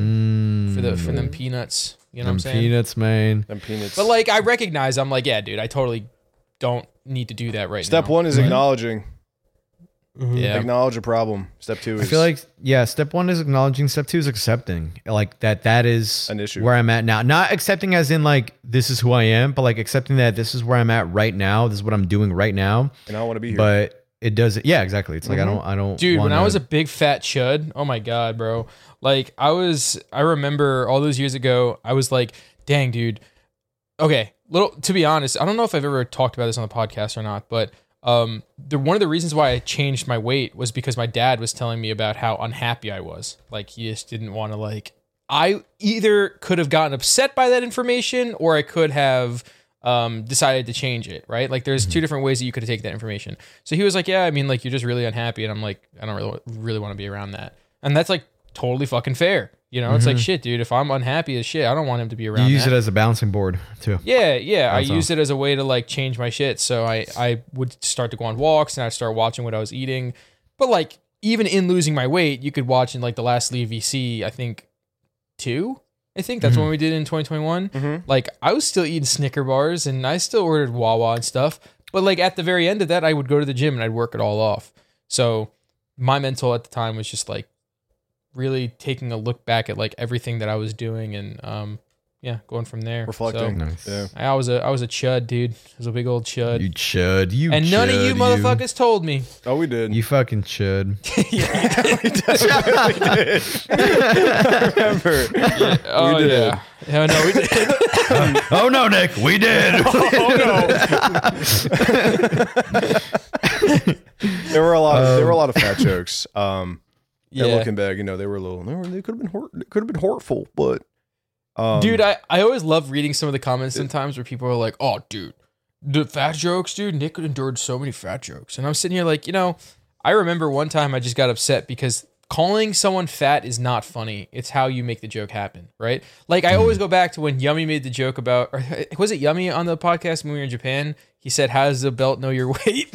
them peanuts. You know what I'm saying? Peanuts, man. Them peanuts. But like, I recognize, I'm like, yeah, dude, I totally don't need to do that right now. Step 1 is acknowledging. Yeah. Acknowledge a problem. Step 2 is I feel like, step 1 is acknowledging. Step 2 is accepting. Like that is an issue where I'm at now. Not accepting as in like, this is who I am, but like accepting that this is where I'm at right now. This is what I'm doing right now. and I want to be here. But it does, yeah, exactly. It's like, I don't, Dude, when I wanna- was a big fat chud, oh my God, bro. Like I remember all those years ago, I was like, dang, dude. Okay. To be honest, I don't know if I've ever talked about this on the podcast or not, but one of the reasons why I changed my weight was because my dad was telling me about how unhappy I was. Like he just didn't want to like, I either could have gotten upset by that information or I could have decided to change it, right? Like there's 2 different ways that you could have taken that information. So he was like, yeah, I mean, like you're just really unhappy. And I'm like, I don't really want to be around that. And that's like totally fucking fair. You know, it's like, shit, dude, if I'm unhappy as shit, I don't want him to be around You use that. it as a balancing board too. Yeah. I That's all. used it as a way to like change my shit. So I would start to go on walks and I'd start watching what I was eating. But like, even in losing my weight, you could watch in like the last Lee VC, I think 2. I think that's when we did it in 2021. Like I was still eating Snicker bars and I still ordered Wawa and stuff. But like at the very end of that, I would go to the gym and I'd work it all off. So my mental at the time was just like really taking a look back at like everything that I was doing and going from there. reflecting. So, Nice. Yeah. I was a chud, dude. I was a big old chud. You chud. You and none of you chud, motherfuckers told me. Oh, we did. You fucking chud. Remember? Oh did. yeah. Yeah, no, we did. Oh no, Nick, we did. There were a lot of fat jokes. And Yeah. looking back, they were a little. They could have been hurtful, but Dude, I always love reading some of the comments sometimes where people are like, oh, dude, the fat jokes, dude, Nick endured so many fat jokes. And I'm sitting here like, I remember one time I just got upset because calling someone fat is not funny. It's how you make the joke happen, right? Like I always go back to when Yummy made the joke about, or was it Yummy on the podcast when we were in Japan? He said, how does the belt know your weight?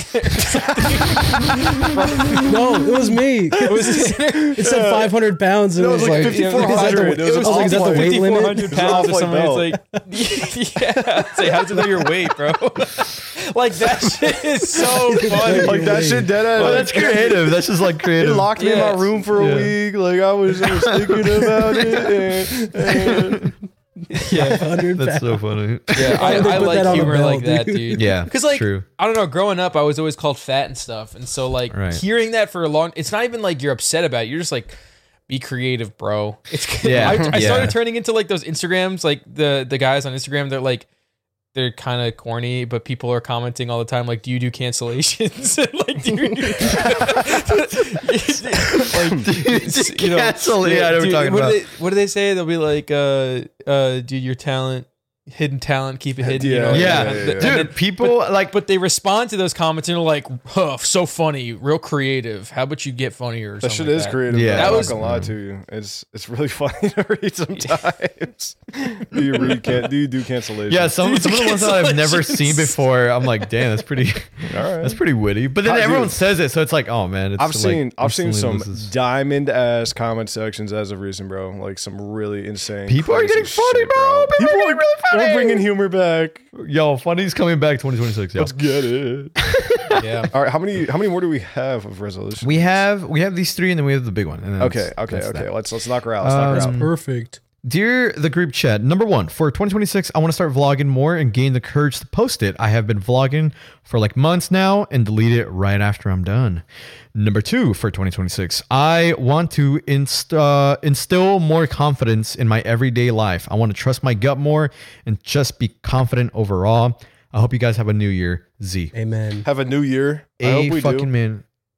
No, it was me. It said 500 pounds. And No, it it was was like like, 5,400. is that the- I was like, is that the weight limit? 5,400 pounds or something. It's like, yeah. It's like, how does it know your weight, bro? Like that shit is so funny. like that shit dead ass. Oh, that's creative. That's just like It creative. locked me in my room for a week. Like I was thinking about it. And 500 That's pounds. so funny. Yeah, Why would they I put like that on a humor belt, like that, dude? dude. Yeah, Because like true. I don't know, growing up, I was always called fat and stuff, and so like Right. hearing that for a long, it's not even like you're upset about it. You're just like, be creative, bro. It's Yeah, I yeah. started turning into like those Instagrams, like the guys on Instagram. They're kind of corny, but people are commenting all the time, like, do you do cancellations? Like, do you Cancel, yeah, I know what you're talking about. What do they say? They'll be like, dude, your talent, hidden talent, keep it hidden. Yeah, Yeah, and dude, then- people like, but they respond to those comments and are like, huh, so funny, real creative. How about you get funnier or that something shit like is that? creative. Yeah. Yeah, That I'm was- not gonna lie to you. It's really funny to read sometimes. Do you do cancellation? yeah, some of the ones that I've never Cancellations. seen before, I'm like, damn, that's pretty, All right. that's pretty witty. But then Dude. everyone says it, so it's like, oh man, it's I've seen instantly some loses- diamond ass comment sections as of recent, bro. Like some really insane. People are crazy getting funny, shit, bro. People are getting really funny. We're bringing humor back. Yo, funny's coming back 2026. Yo. Let's get it. Yeah. All right, how many more do we have of resolution? We have these 3, and then we have the big one. And then Okay. that's that. Let's knock her out. Let's knock her out. Perfect. Dear the group chat, number 1, for 2026, I want to start vlogging more and gain the courage to post it. I have been vlogging for like months now and delete it right after I'm done. Number 2, for 2026, I want to instill more confidence in my everyday life. I want to trust my gut more and just be confident overall. I hope you guys have a new year. Z. Amen. Have a new year. I hope we fucking do. man.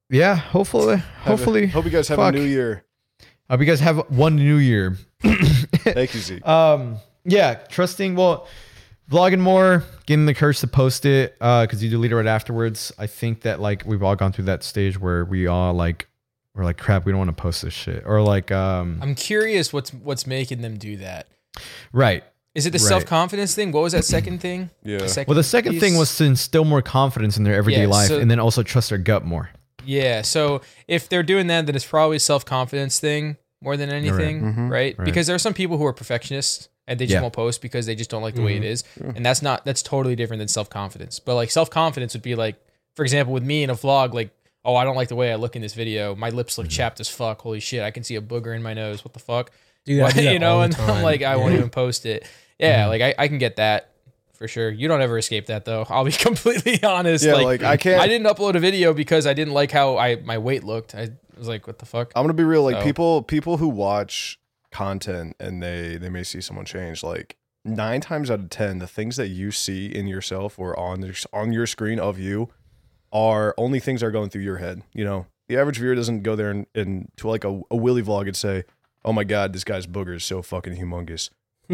yeah, hopefully. Hope you guys have Fuck. a new year. Hope you guys have one new year. Thank you, Zeke. Yeah, trusting. Well, vlogging more, getting the courage to post it, because you delete it right afterwards. I think that like we've all gone through that stage where we're like, crap, we don't want to post this shit, or like, I'm curious what's making them do that. right. Is it the Right. self-confidence thing? What was that second thing? Yeah. Well, the second piece? thing was to instill more confidence in their everyday Yeah, life, so- and then also trust their gut more. Yeah. So if they're doing that, then it's probably a self-confidence thing more than anything, Mhm. right? Right. Because there are some people who are perfectionists and they just Yeah. won't post because they just don't like the way it is. And that's totally different than self-confidence. But like self-confidence would be like, for example, with me in a vlog, like, oh, I don't like the way I look in this video. My lips look chapped as fuck. Holy shit. I can see a booger in my nose. What the fuck? Dude, I do that You know, all the and I'm time. like, I won't Yeah. even post it. Yeah, like I can get that for sure. You don't ever escape that though. I'll be completely honest. Yeah, like, I can't- I didn't upload a video because I didn't like how my weight looked. I was like, what the fuck? I'm gonna be real. Like So- people who watch content and they may see someone change. Like 9 times out of 10, the things that you see in yourself or on your screen of you are only things that are going through your head. You know, the average viewer doesn't go there and to like a Willy vlog and say, "Oh my god, this guy's booger is so fucking humongous."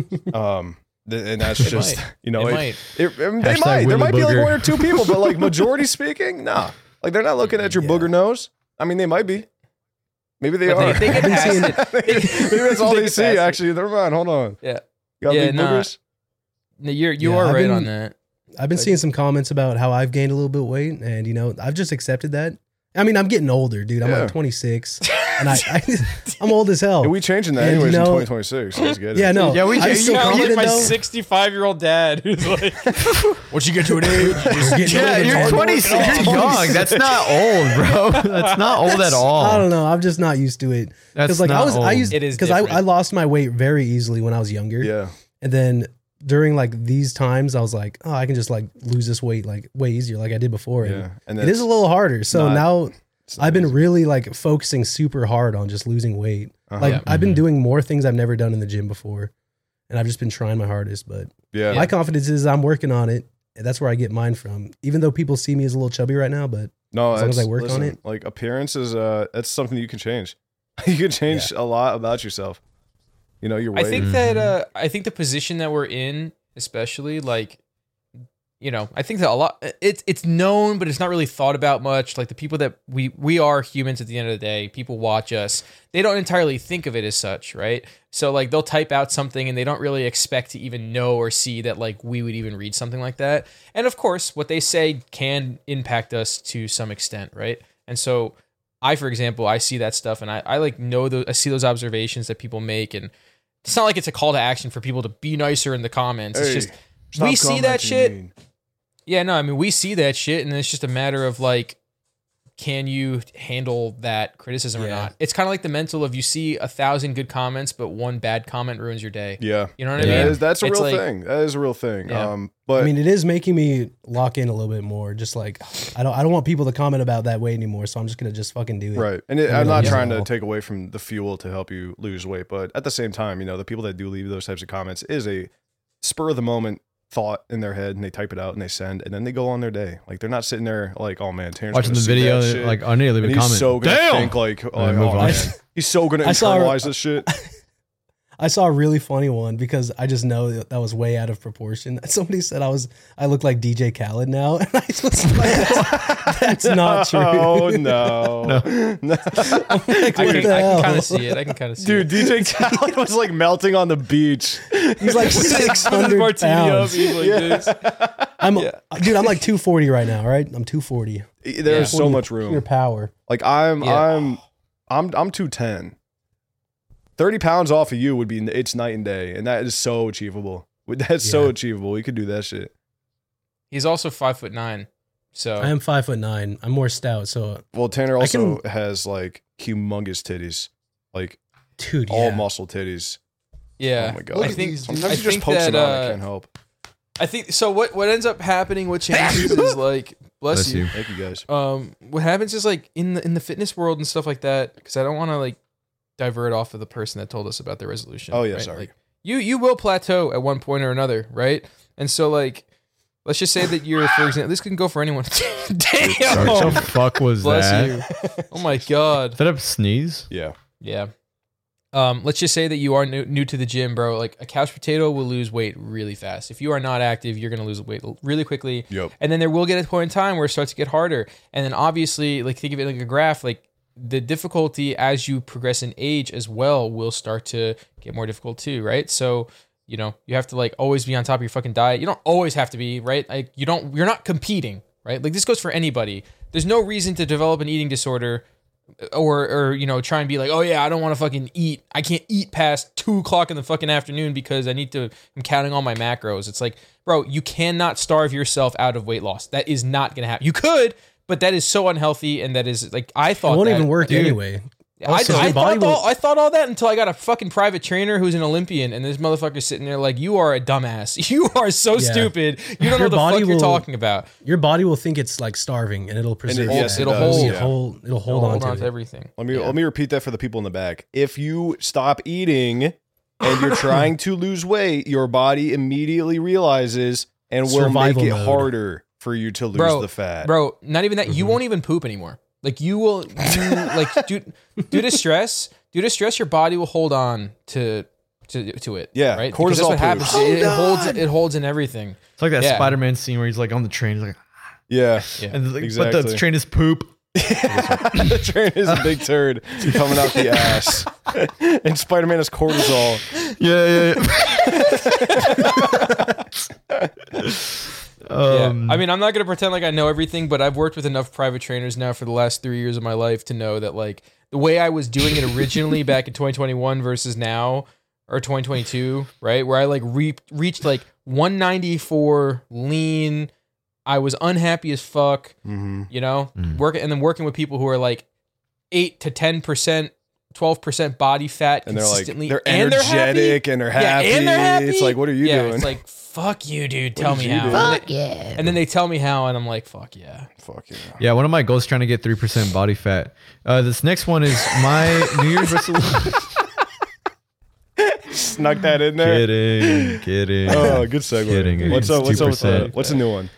And that's It just might. you know It it, might. I mean, Hashtag they might. There Willy might be like Booger. 1 or 2 people, but like majority speaking, nah. Like they're not looking at your booger nose. I mean, they might be. Maybe they But are. they get past it. Maybe that's all They they get see. past it. Actually, never mind. Hold on. Yeah. You got Yeah, big nah. boogers? No, you Yeah, are I've right been- on that. I've been seeing some comments about how I've gained a little bit of weight, and you know, I've just accepted that. I mean, I'm getting older, dude. I'm Yeah. like 26, and I'm old as hell. And we changing that And, anyways you know- in 2026. So let's get it. yeah, no, Yeah, we I'm you still know, confident though. 65-year-old dad who's like, once you get to an age, Yeah, you're 26. You're young. That's not old, bro. That's not old at all. I don't know. I'm just not used to it. That's Because like not I old. used It is because different. I lost my weight very easily when I was younger. Yeah. And then during like these times, I was like, oh, I can just like lose this weight like way easier, like I did before. Yeah. And And it is a little harder. So not- now it's not I've been easy. really like focusing super hard on just losing weight. Uh-huh. Like Yeah. I've been doing more things I've never done in the gym before, and I've just been trying my hardest. But Yeah. my confidence is I'm working on it. And that's where I get mine from. Even though people see me as a little chubby right now, but No, as long as that's- I work on listen, it. Like appearance is that's something you can change. You can change a lot about yourself. You know, your weight. I think that I think the position that we're in, especially like, you know, I think that a lot it's known, but it's not really thought about much. Like the people that we are humans at the end of the day. People watch us. They don't entirely think of it as such, right? So like they'll type out something and they don't really expect to even know or see that like we would even read something like that. And of course, what they say can impact us to some extent, right? And so I, for example, I see that stuff and I like know those, I see those observations that people make, and it's not like it's a call to action for people to be nicer in the comments. Hey, It's just stop we see that commenting shit. mean. Yeah, no, I mean we see that shit, and it's just a matter of like, can you handle that criticism or Yeah. not? It's kind of like the mental of you see 1,000 good comments, but one bad comment ruins your day. Yeah. You know what I Yeah. mean? That's a It's real like- thing. That is a real thing. Yeah. But I mean, it is making me lock in a little bit more. Just like I don't want people to comment about that weight anymore, so I'm just gonna just fucking do it. right. And I I'm mean, not yeah. trying to take away from the fuel to help you lose weight, but at the same time, you know, the people that do leave those types of comments is a spur of the moment thought in their head, and they type it out and they send, and then they go on their day. Like they're not sitting there like, oh man, Tanner's Watching gonna the see video, that shit, like, I need to leave and a he's comment. so gonna Damn! think like, oh, then move oh, on. man, he's so gonna I saw- internalize this shit. I saw a really funny one because I just know that was way out of proportion. Somebody said I look like DJ Khaled now, and I was like, that's not true. Oh no, no. Like, I what can, the I hell? can kind of see it. I can kind of see Dude, it. DJ Khaled was like melting on the beach. He's like 600 Martini up, pounds. he's like this. Dude, I'm like 240 right now. Right, I'm 240. There's so much Your room. power. Like I'm Yeah. 210. 30 pounds off of you would be it's night and day, and that is so achievable. That's so Yeah. achievable. You could do that shit. He's also 5'9", so I am 5'9". I'm more stout, so Well, Tanner also has like humongous titties, like dude, all yeah. muscle titties. yeah. Oh my god! I think sometimes I you just think poke them that, out. I can't help. I think so. What ends up happening with changes is like bless, Bless you. you. Thank you guys. What happens is like in the fitness world and stuff like that, because I don't want to like divert off of the person that told us about their resolution. Oh, yeah, right? sorry. Like, you will plateau at one point or another, right? And so like let's just say that you're, for example, this can go for anyone. What Damn. the fuck was Bless that? you. Oh my God. Is that a sneeze? Yeah. Yeah. Let's just say that you are new to the gym, bro. Like a couch potato will lose weight really fast. If you are not active, you're going to lose weight really quickly. Yep. And then there will get a point in time where it starts to get harder. And then obviously, like think of it like a graph, like the difficulty as you progress in age as well will start to get more difficult too, right? So, you know, you have to like always be on top of your fucking diet. You don't always have to be, right? Like you're not competing, right? Like this goes for anybody. There's no reason to develop an eating disorder or you know, try and be like, oh yeah, I don't want to fucking eat. I can't eat past 2:00 in the fucking afternoon because I'm counting all my macros. It's like, bro, you cannot starve yourself out of weight loss. That is not going to happen. You could, but that is so unhealthy. And that is like, I thought It won't that, even work dude. anyway. I Also, your body thought all that until I got a fucking private trainer who's an Olympian, and this motherfucker's sitting there like, you are a dumbass. You are so Yeah. stupid. You don't know Your what the body fuck you're will- talking about. Your body will think it's like starving, and it'll preserve. yes, that. it does, yeah. It'll hold on to it. everything. Let me repeat that for the people in the back. If you stop eating and you're trying to lose weight, your body immediately realizes and will Survival make it mode. harder for you to lose the fat. Bro, not even that. You won't even poop anymore. Like you will, like due to stress, your body will hold on to it. Yeah, right. Because that's cortisol what happens. poops. It holds in everything. It's like that Yeah. Spider-Man scene where he's like on the train, he's like, Yeah. and like, exactly. but the train is poop. The train is a big turd coming out the ass. And Spider-Man is cortisol. Yeah. Yeah. I mean, I'm not gonna pretend like I know everything, but I've worked with enough private trainers now for the last 3 years of my life to know that like the way I was doing it originally back in 2021 versus now or 2022, right? Where I like reached like 194 lean. I was unhappy as fuck, you know, working with people who are like 8 to 10%, 12% body fat And they're like, consistently. they're energetic and they're happy. Yeah, and they're happy. It's like, what are you doing? It's like, fuck you, dude. Tell me did you how. do? Fuck yeah. And then they tell me how, and I'm like, fuck yeah. Fuck yeah. Yeah, one of my goals is trying to get 3% body fat. This next one is my New Year's resolution. Snuck that in there. Kidding. Oh, good segue. Kidding. What's up? It's What's 2%. what's a new one?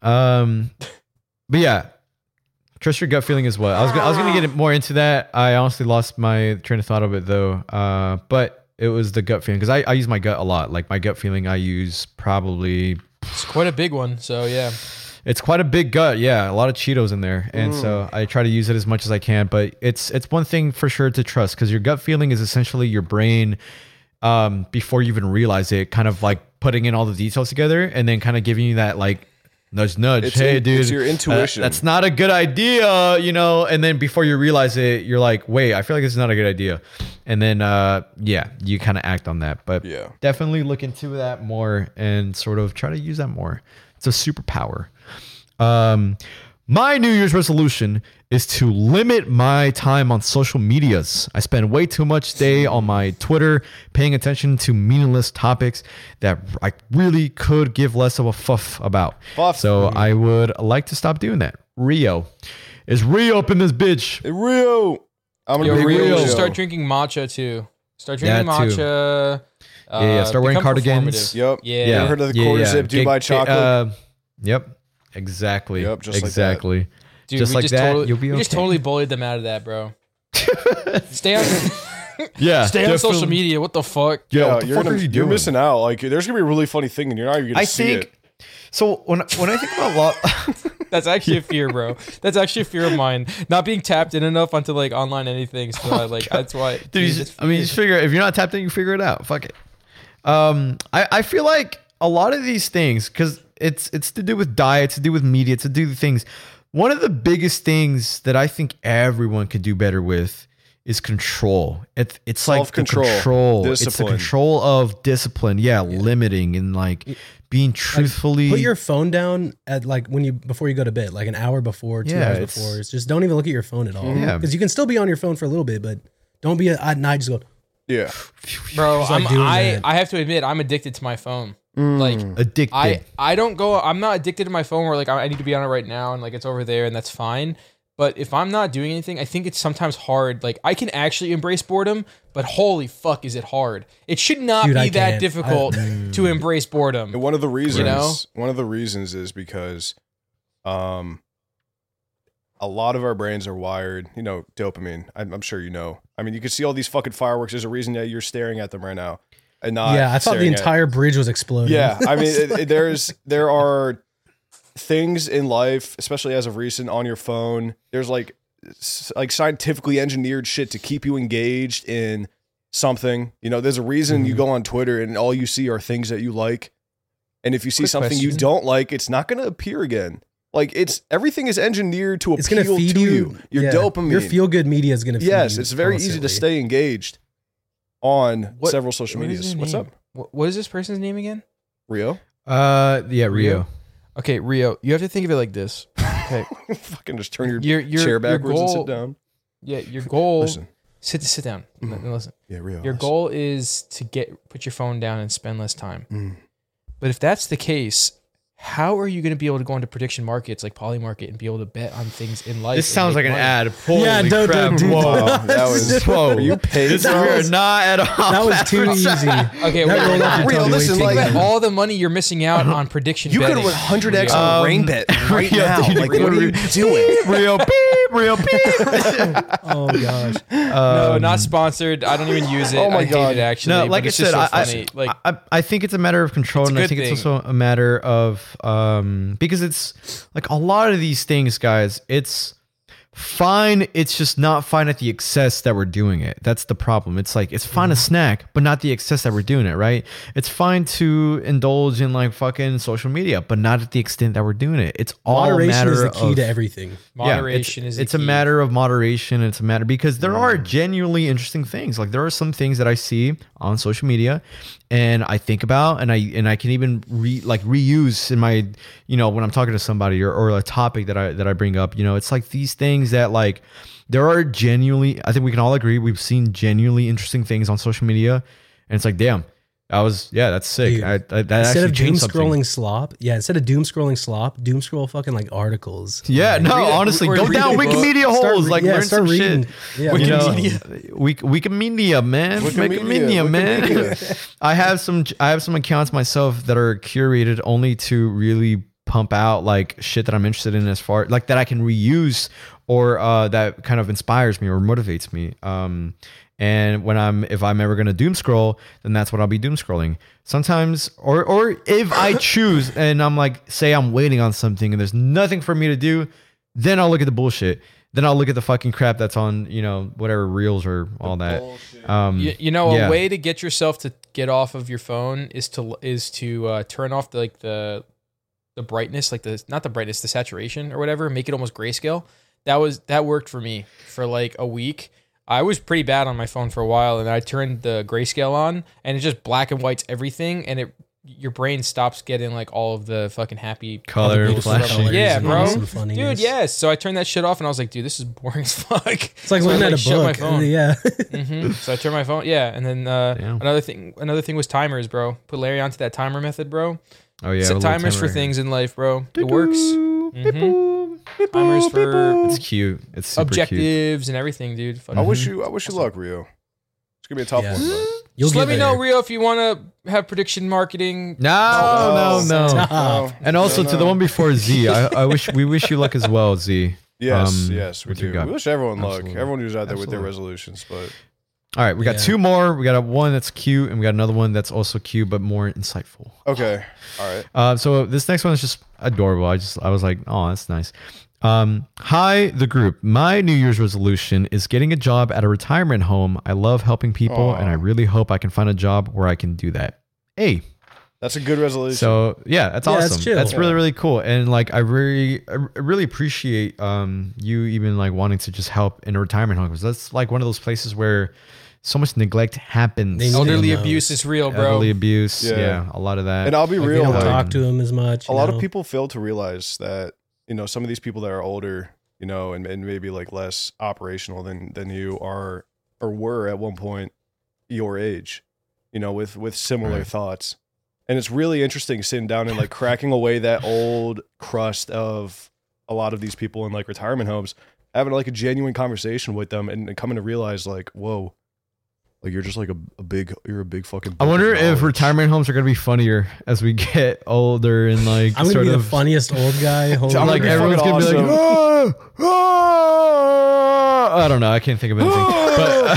But yeah, trust your gut feeling as well. I was gonna get more into that. I honestly lost my train of thought of it though. But it was the gut feeling because I use my gut a lot. Like my gut feeling, I use probably. It's quite a big one. So yeah. It's quite a big gut, yeah. A lot of Cheetos in there, and so I try to use it as much as I can. But it's one thing for sure to trust because your gut feeling is essentially your brain, before you even realize it, kind of like putting in all the details together, and then kind of giving you that like nudge. Hey, dude, it's your intuition. That's not a good idea, you know. And then before you realize it, you're like, wait, I feel like this is not a good idea. And then, yeah, you kind of act on that. But Yeah. definitely look into that more and sort of try to use that more. It's a superpower. My New Year's resolution is to limit my time on social medias. I spend way too much day on my Twitter paying attention to meaningless topics that I really could give less of a fuff about. Fuff. So I would like to stop doing that. Rio. Is Rio up in this bitch? Hey, Rio. I'm gonna Yo, be Rio, real. you should start drinking matcha too. Start drinking That too. matcha. Yeah, start wearing become cardigans. performative. Yep. Yeah. You ever heard of the quarter zip Dubai chocolate? Yep. Exactly. Yep, just like that. exactly. Dude, just we like just that, totally, you'll be we just okay. totally bullied them out of that, bro. Stay on, Yeah. stay on social definitely. media. What the fuck? Yo, Yeah, what the fuck are you you're doing? missing out. Like, there's gonna be a really funny thing, and you're not even gonna I see think it. so. When I think about law, That's actually a fear, bro. That's actually a fear of mine. Not being tapped in enough onto like online anything. So I like that's why. dude, you just figure if you're not tapped in, you figure it out. Fuck it. I feel like a lot of these things because it's to do with diet, it's to do with media, it's to do with things. One of the biggest things that I think everyone could do better with is control. It's like the Self-control, control. It's the discipline. control of discipline. Yeah, limiting and like being truthfully. Put your phone down at like before you go to bed, like an hour before, 2 Yeah, hours it's- before. It's just don't even look at your phone at all. Yeah. Because you can still be on your phone for a little bit, but don't be at night just go. Yeah. bro. Just, like, doing that. I have to admit, I'm addicted to my phone. Like addicted. I don't go. I'm not addicted to my phone where like I need to be on it right now and like it's over there and that's fine. But if I'm not doing anything, I think it's sometimes hard. Like I can actually embrace boredom, but holy fuck, is it hard? It should not Dude, be I that can't. difficult to embrace boredom. And one of the reasons, You know? one of the reasons is because, a lot of our brains are wired, dopamine. I'm sure you know. I mean, you can see all these fucking fireworks. There's a reason that you're staring at them right now, and not. Yeah, I thought the staring at- entire bridge was exploding. Yeah, I mean, there are things in life, especially as of recent, on your phone. There's like scientifically engineered shit to keep you engaged in something. There's a reason you go on Twitter and all you see are things that you like, and if you see Quick something you question. don't like, it's not going to appear again. Like everything is engineered to It's appeal gonna feed to you. Your yeah. dopamine. Your feel good media is gonna feed you. Yes, it's very easy to constantly. stay engaged on What- several social what is medias. his What's name? up, What is this person's name again? Rio? Yeah, Rio. Okay, Rio. You have to think of it like this. Okay, Fucking just turn your your chair backwards and goal- sit down. Yeah, your goal. Listen, Sit down. Mhm. Listen. yeah, Rio. Your listen. goal is to put your phone down and spend less time. Mm. But if that's the case, how are you going to be able to go into prediction markets like Polymarket and be able to bet on things in life? This and sounds make like an money? ad. Holy Yeah, don't crap. do Whoa. that. That was Whoa. Were you paid? This, That we are was- not at all. That was too easy. Okay, That wait, rolled wait, off your Rio, tongue way listen, too like- Think easy. about all the money you're missing out on prediction You could betting. win 100x Rio. on Rainbet right Rio, now. dude, Like, what are you doing? Real beep, real beep. Oh gosh. No, not sponsored. I don't even use it. Oh my I hate God. it actually. No, but like I it's just said, so funny. Like I think it's a matter of control, It's a and I good think it's thing. also a matter of because it's like a lot of these things, guys. It's fine. It's just not fine at the excess that we're doing it. That's the problem. It's like it's fine to snack, but not the excess that we're doing it. Right? It's fine to indulge in like fucking social media, but not at the extent that we're doing it. It's all Moderation a matter is the key of to everything. moderation is. it's the a key. matter of moderation. It's a matter because there are genuinely interesting things. Like there are some things that I see on social media and I think about and I can even reuse in my, when I'm talking to somebody or a topic that I bring up, it's like these things that like there are genuinely, I think we can all agree we've seen genuinely interesting things on social media and it's like, damn, that's sick. Dude, That Instead actually of doom changed something. scrolling slop, doom scroll fucking like articles. Yeah, no, Read it- honestly, or go read down a book. Wikimedia holes, like learn some reading. shit. Yeah, You know, Wikimedia. Wikimedia, man. Wikimedia, man. I have some accounts myself that are curated only to really pump out like shit that I'm interested in as far like that I can reuse or that kind of inspires me or motivates me. And if I'm ever gonna doom scroll, then that's what I'll be doom scrolling. Sometimes, or if I choose and I'm like, say I'm waiting on something and there's nothing for me to do, then I'll look at the bullshit. Then I'll look at the fucking crap that's on, whatever reels or all that. A way to get yourself to get off of your phone is to turn off the brightness, like the saturation or whatever, make it almost grayscale. That worked for me for like a week. I was pretty bad on my phone for a while, and I turned the grayscale on, and it just black and whites everything, and your brain stops getting like all of the fucking happy Color colors and flashing. stuff. Yeah, and bro. awesome funniness. Dude, yes. So I turned that shit off, and I was like, dude, this is boring as fuck. It's like So I, looking at a shut my book. phone. Yeah. So I turned my phone. Yeah, and then another thing was timers, bro. Put Larry onto that timer method, bro. Oh yeah, Set a little timers for timer. things in life, bro. It works. Timers for It's cute. It's super cute. objectives and everything, dude. Fuck. I wish you luck, Rio. It's gonna be a tough Yeah. one. But. You'll Just get let me there. know, Rio, if you want to have prediction marketing. No. Stop. And also No, to the no. one before Z, we wish you luck as well, Z. Yes, Um, yes, we what you do. got? We wish everyone luck. Absolutely. Everyone who's out there with their Absolutely. resolutions, but All right, we got Yeah. two more. We got one that's cute, and we got another one that's also cute but more insightful. okay, all right. So this next one is just adorable. I was like, oh, that's nice. Hi, the group. My New Year's resolution is getting a job at a retirement home. I love helping people, Aw. and I really hope I can find a job where I can do that. Hey, That's a good resolution. so yeah, that's Yeah, that's awesome. chill. That's Yeah. really cool, and like I really appreciate you even like wanting to just help in a retirement home because that's like one of those places where so much neglect happens. They need Elderly knows. abuse is real, bro. Elderly abuse, Yeah. yeah, a lot of that. and I'll be Like, real. they don't Like, talk to him as much. a lot know? of people fail to realize that some of these people that are older, and maybe like less operational than you are or were at one point your age, with similar Right. thoughts. And it's really interesting sitting down and like cracking away that old crust of a lot of these people in like retirement homes having like a genuine conversation with them and coming to realize like, whoa, like you're just like you're a big fucking. I wonder if retirement homes are gonna be funnier as we get older and like I'm gonna be the funniest old guy. Like everyone's gonna be like, I don't know. I can't think of anything. But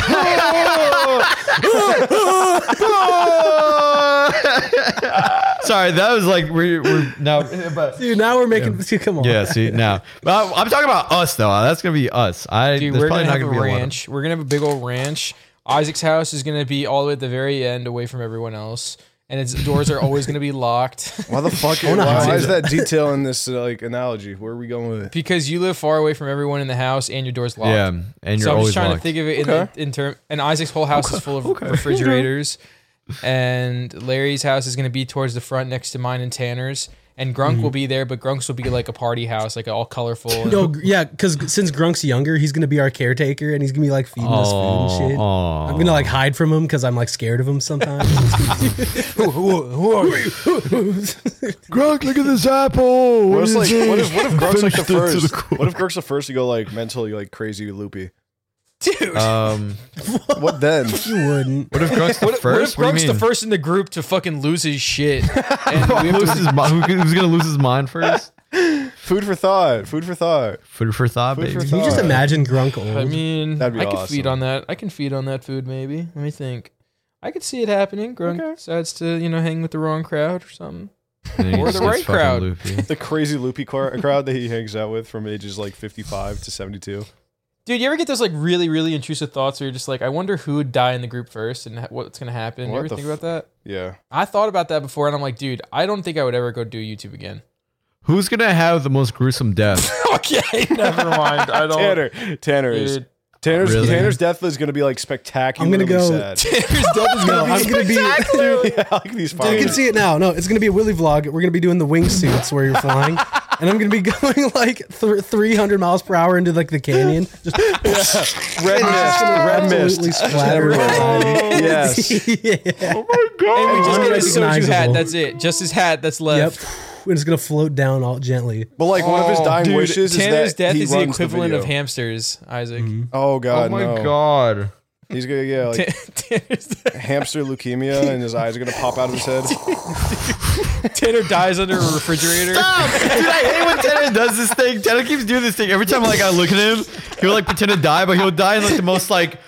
sorry, that was like we're now. But dude, now we're making. Yeah. Come on. Yeah, see now. But I'm talking about us though. That's gonna be us. Dude, we're gonna have a ranch. We're gonna have a big old ranch. Isaac's house is gonna be all the way at the very end, away from everyone else, and its doors are always gonna be locked. Why the fuck? Why is that detail in this like analogy? Where are we going with it? Because you live far away from everyone in the house, and your door's locked. Yeah, and you're always trying locked. to think of it in term. And Isaac's whole house is full of refrigerators, and Larry's house is gonna be towards the front, next to mine and Tanner's. And Grunk will be there, but Grunk's will be like a party house, like all colorful. No, yeah, because since Grunk's younger, he's gonna be our caretaker, and he's gonna be like feeding us food and shit. I'm gonna like hide from him because I'm like scared of him sometimes. who are you? Grunk, look at this apple. What if Grunk's like the first? What if Grunk's the first to go like mentally like crazy loopy? Dude. What then? You wouldn't. What if Grunk's the first? What if Grunk's the first in the group to fucking lose his shit? And we have who's gonna lose his mind first? Food for thought. Food for thought. Food for thought, baby. Can you just imagine Grunk old? I mean, That'd be I could awesome. feed on that. I can feed on that food, maybe. Let me think. I could see it happening. Grunk decides to, hang with the wrong crowd or something. Or the right crowd. The crazy loopy crowd that he hangs out with from ages like 55 to 72. Dude, you ever get those like really, really intrusive thoughts where you're just like, I wonder who would die in the group first and what's going to happen? You ever think about that? Yeah. I thought about that before and I'm like, dude, I don't think I would ever go do YouTube again. Who's gonna have the most gruesome death? Okay, never mind. I don't. Tanner's death is going to be like spectacular. I'm going to go. Sad. Tanner's death is going to be spectacular. Yeah, like these Dude, you can see it now. No, it's going to be a Willy vlog. We're going to be doing the wingsuits where you're flying. And I'm going to be going like 300 miles per hour into like the canyon. Just red mist. Splatter everybody. Yes. Yeah. Oh my god! And we just get a soju hat. Unrecognizable. That's it. Just his hat that's left. Yep. And it's going to float down all gently. But like one of his dying Dude, wishes Tanner's is that death he is the runs equivalent the of video. hamsters, Isaac. Oh god, Oh my no. god. He's gonna like Tanner's hamster leukemia, and his eyes are gonna pop out of his head. Tanner dies under a refrigerator. Stop! Dude, I hate when Tanner does this thing. Tanner keeps doing this thing. Every time like I look at him, he'll like pretend to die, but he'll die in like the most like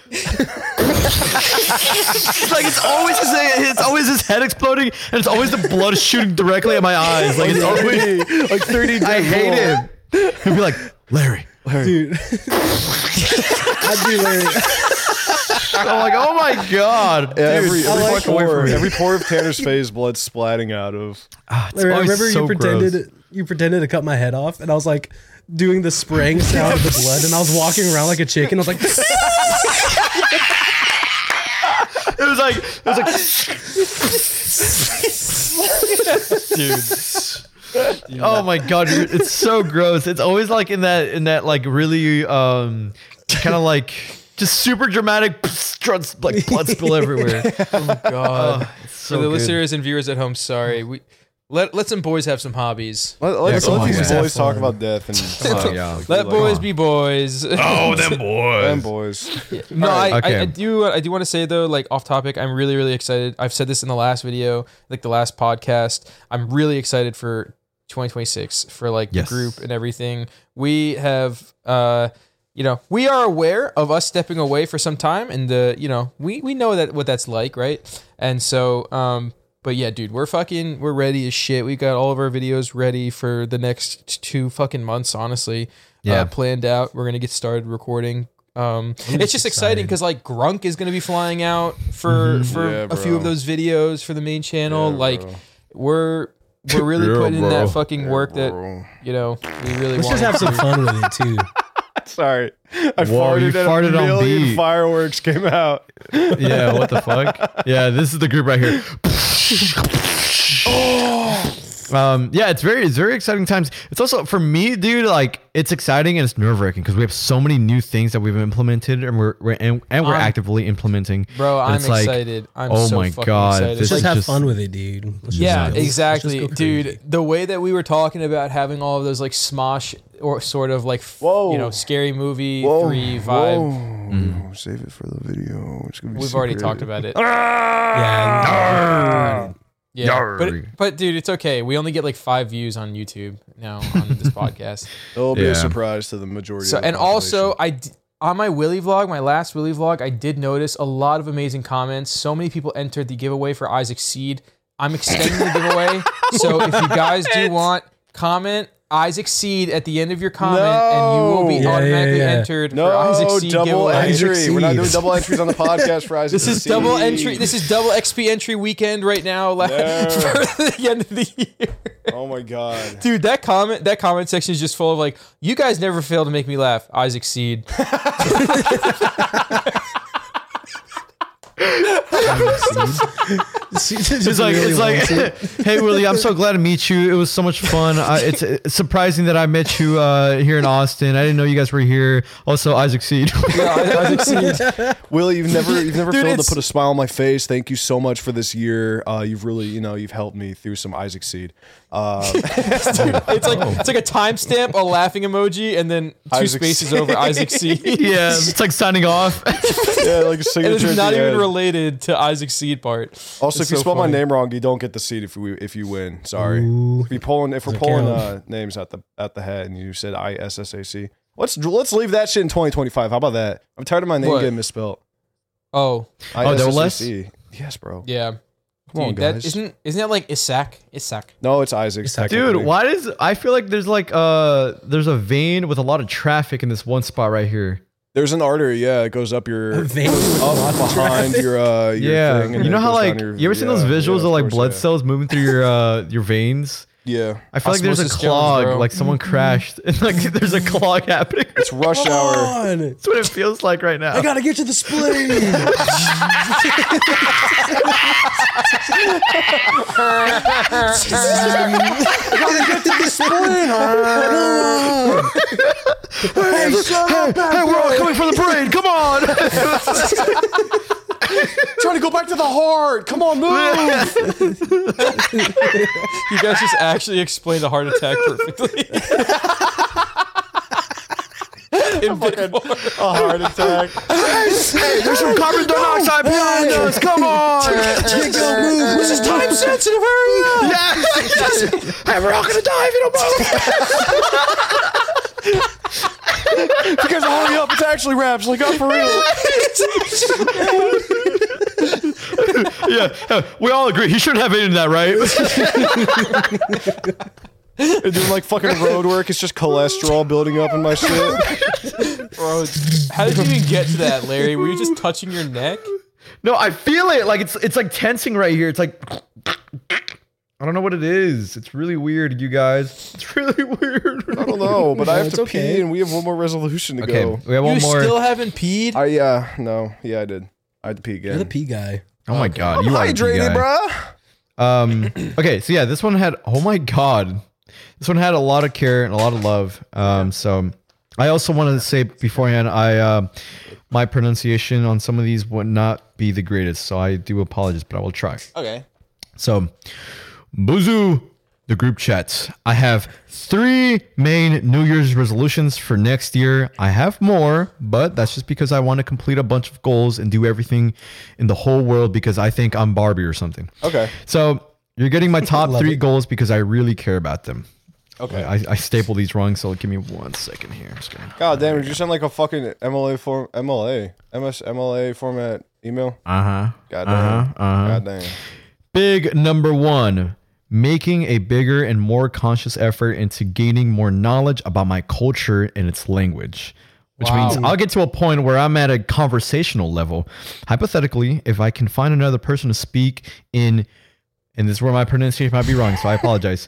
like it's always his head exploding, and it's always the blood shooting directly at my eyes. Like it's always like 3D. I hate him. He'll be like, Larry. Dude. I'd be Larry. I'm like, oh my god. Dude, Every like pore of Tanner's face, blood splatting out of. Larry, I always remember so you pretended to cut my head off, and I was like doing the spraying sound of the blood, and I was walking around like a chicken. I was like, It was like Dude. oh my god, dude, it's so gross. It's always like in that like really kind of like just super dramatic like blood spill everywhere. Oh my god. It's For so the good. listeners and viewers at home, sorry. We let some boys have some hobbies. Let's come let on, these guys. boys Have talk fun. about death and Oh, yeah. Let boys be boys. Oh, them boys. them boys. No, Okay. I do want to say though, like off topic, I'm really, really excited. I've said this in the last video, like the last podcast. I'm really excited for 2026 for like Yes. the group and everything. We have we are aware of us stepping away for some time, and we know that what that's like, right? And so but yeah, dude, we're ready as shit. We got all of our videos ready for the next 2 fucking months, honestly. Yeah. Planned out. We're gonna get started recording. It's just exciting because like Grunk is gonna be flying out for Yeah, a few bro. of those videos for the main channel. Yeah, like bro. we're really Yeah, putting in bro. that fucking work bro. that we really let's want. just have some fun with it too. Sorry, I Whoa, you farted and farted a on million beat. fireworks came out. Yeah, what the fuck? Yeah, this is the group right here. Yeah, it's very exciting times. It's also for me, dude. Like it's exciting and it's nerve wracking because we have so many new things that we've implemented and we're actively implementing. Bro, And I'm it's like, excited. I'm oh so my fucking God, excited. this Let's just is have fun with it, dude. Let's just Yeah, go- let's just exactly, go crazy. dude. The way that we were talking about having all of those like Smosh or sort of like Whoa. scary movie Whoa, 3 vibe. Whoa. Save it for the video. It's gonna be We've already super talked edit. about it. Yeah. Yeah, Yarr. but dude, it's okay. We only get like 5 views on YouTube now on this podcast. It'll be Yeah. a surprise to the majority. So of the and also population. on my Willy vlog, my last Willy vlog, I did notice a lot of amazing comments. So many people entered the giveaway for Isaac Seed. I'm extending the giveaway. So if you guys do want, comment Isaac Seed at the end of your comment, and you will be No. automatically entered for Isaac no Seed double giveaway. Isaac entry. We're not Seed. doing double entries on the podcast for Isaac. This is Seed. double entry. This is double XP entry weekend right now for the end of the year. Oh my god. Dude, that comment section is just full of like, you guys never fail to make me laugh. Isaac Seed. It's like, hey Willie, I'm so glad to meet you. It was so much fun. It's surprising that I met you here in Austin. I didn't know you guys were here. Also, Isaac Seed. Isaac Seed. Willie, you've never failed it's- to put a smile on my face. Thank you so much for this year. You've really, you've helped me through some Isaac Seed. It's like a timestamp, a laughing emoji, and then 2 Isaac spaces Seed. over Isaac Seed. Yeah, it's like signing off. Yeah, like a And signature. it's at not the even end. related to Isaac Seed part. Also, It's if you so spell my funny. name wrong, you don't get the seed if you win. Sorry. Ooh. If we're pulling count. names at the head and you said ISSAC, let's leave that shit in 2025. How about that? I'm tired of my name What? getting misspelled. Oh, double S? ISSAC. Yes, bro. yeah. Come on, Dude, that guys. isn't that like Isaac? Isaac. No, it's Isaac. Isaac. Dude, technically. why does I feel like there's like there's a vein with a lot of traffic in this one spot right here. There's an artery. Yeah, it goes up your A vein with up lots of behind traffic. your Yeah, thing, and you then know it how goes like down you ever seen those visuals of of like course, blood yeah. cells moving through your veins? Yeah, I feel like there's a Osmosis clog, Jones, bro. like someone crashed, and like there's a clog happening. it's rush Come hour. on. That's what it feels like right now. I gotta get to the spleen. Hey, we're all coming for the brain. Come on. Trying to go back to the heart. Come on, move. You guys just actually explained a heart attack perfectly. In bit form. A heart attack. Hey, there's some carbon dioxide behind us. Come on. This is time sensitive. Hurry up. Yeah. Hey, we're all gonna die if you don't move. You guys are hurry up. It's actually raps. Like, up for real. Yeah, we all agree. He shouldn't have eaten that, right? And doing like fucking road work. It's just cholesterol building up in my shit. Bro, how did you even get to that, Larry? Were you just touching your neck? No, I feel it. Like it's like tensing right here. It's like I don't know what it is. It's really weird, you guys. It's really weird. I don't know, but I have it's to okay. pee, and we have one more resolution to Okay, go. we have one You more. still haven't peed? I I did. I had to pee again. You're the pee guy. Oh my god, I'm you are the hydrated, guy. bruh. Okay, so yeah, this one had. Oh my god, this one had a lot of care and a lot of love. So I also wanted to say beforehand, my pronunciation on some of these would not be the greatest, so I do apologize, but I will try. Okay. So, Buzu, the group chats. I have 3 main New Year's resolutions for next year. I have more, but that's just because I want to complete a bunch of goals and do everything in the whole world because I think I'm Barbie or something. Okay. So, you're getting my top Love 3 it. goals because I really care about them. Okay. I stapled these wrong, so give me 1 second here. I'm just gonna, God damn, did you send like a fucking MLA format email? uh-huh. God damn. Uh-huh. God damn. Big number 1, making a bigger and more conscious effort into gaining more knowledge about my culture and its language. Which means I'll get to a point where I'm at a conversational level. Hypothetically, if I can find another person to speak in, and this is where my pronunciation might be wrong, so I apologize.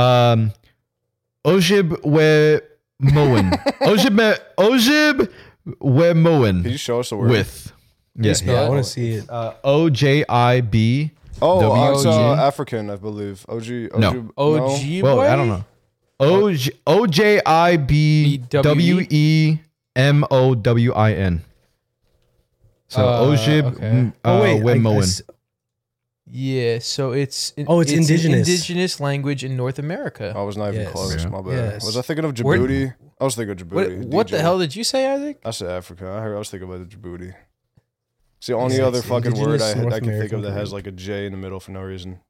Ojib we Moen. Ojib we Moen. Could you show us the word? With. Yeah. Yeah, I want to see it. OJIB Oh, it's WG? African, I believe. OG. No. OG Well, boy? I don't know. OJIBWEMOWIN. So Ojib okay. Wemoen. Yeah, so it's it's indigenous. An indigenous language in North America. I was not even Yes. close. Yeah. My bad. Yes. Was I thinking of Where- Djibouti? I was thinking of Djibouti. What the DJ. hell did you say, Isaac? I said Africa. I was thinking about Djibouti. It's the only Yes, other fucking word indigenous I North can think of American that has group. like a J in the middle for no reason.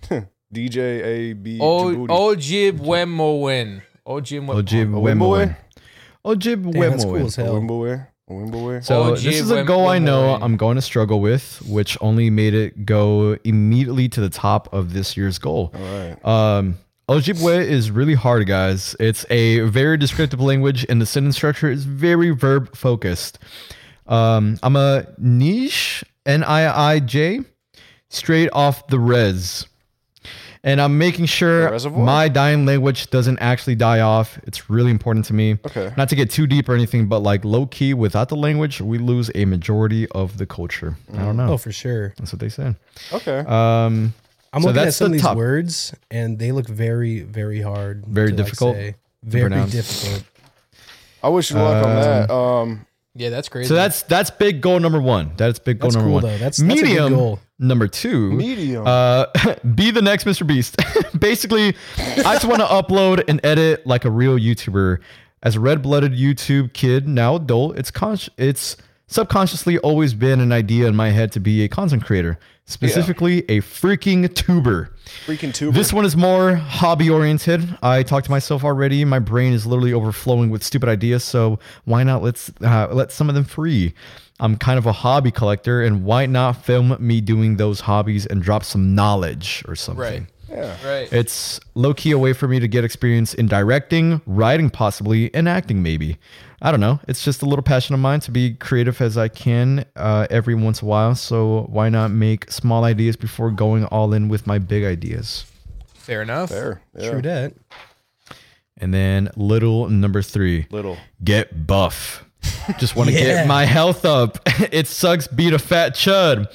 DJAB Djibouti. Ojib Wemoen. Ojib Ojib Wimboe? Wemoen. Ojib Damn, that's cool Wemoen. as hell. Wimboe. So this is a goal I know Wimboe. I'm going to struggle with, which only made it go immediately to the top of this year's goal. All right. Ojibwe is really hard, guys. It's a very descriptive language, and the sentence structure is very verb focused. I'm a niche, NIIJ, straight off the res. And I'm making The sure reservoir? my dying language doesn't actually die off. It's really important to me. Okay. Not to get too deep or anything, but like low key, without the language, we lose a majority of the culture. I don't know. Oh, for sure. That's what they said. Okay. I'm So looking at that's some of the these top. words, and they look very, very hard. Very to, like, difficult say. to Very pronounce. difficult. I wish you luck on that. Yeah, that's crazy. So that's big goal number one. That's big goal That's number cool, one. though. That's a good medium goal. number two. Medium. Be the next Mr. Beast. Basically, I just want to upload and edit like a real YouTuber. As a red-blooded YouTube kid, now adult, it's subconsciously always been an idea in my head to be a content creator, specifically a freaking tuber. Freaking tuber. This one is more hobby oriented. I talked to myself already. My brain is literally overflowing with stupid ideas. So why not let some of them free? I'm kind of a hobby collector, and why not film me doing those hobbies and drop some knowledge or something? right. Yeah. Right. It's low key a way for me to get experience in directing, writing, possibly, and acting, maybe. I don't know. It's just a little passion of mine to be creative as I can every once in a while. So why not make small ideas before going all in with my big ideas? Fair enough. Fair. Yeah. True that. And then little number 3, Little. get buff. Just want to Yeah. get my health up. It sucks being a fat chud.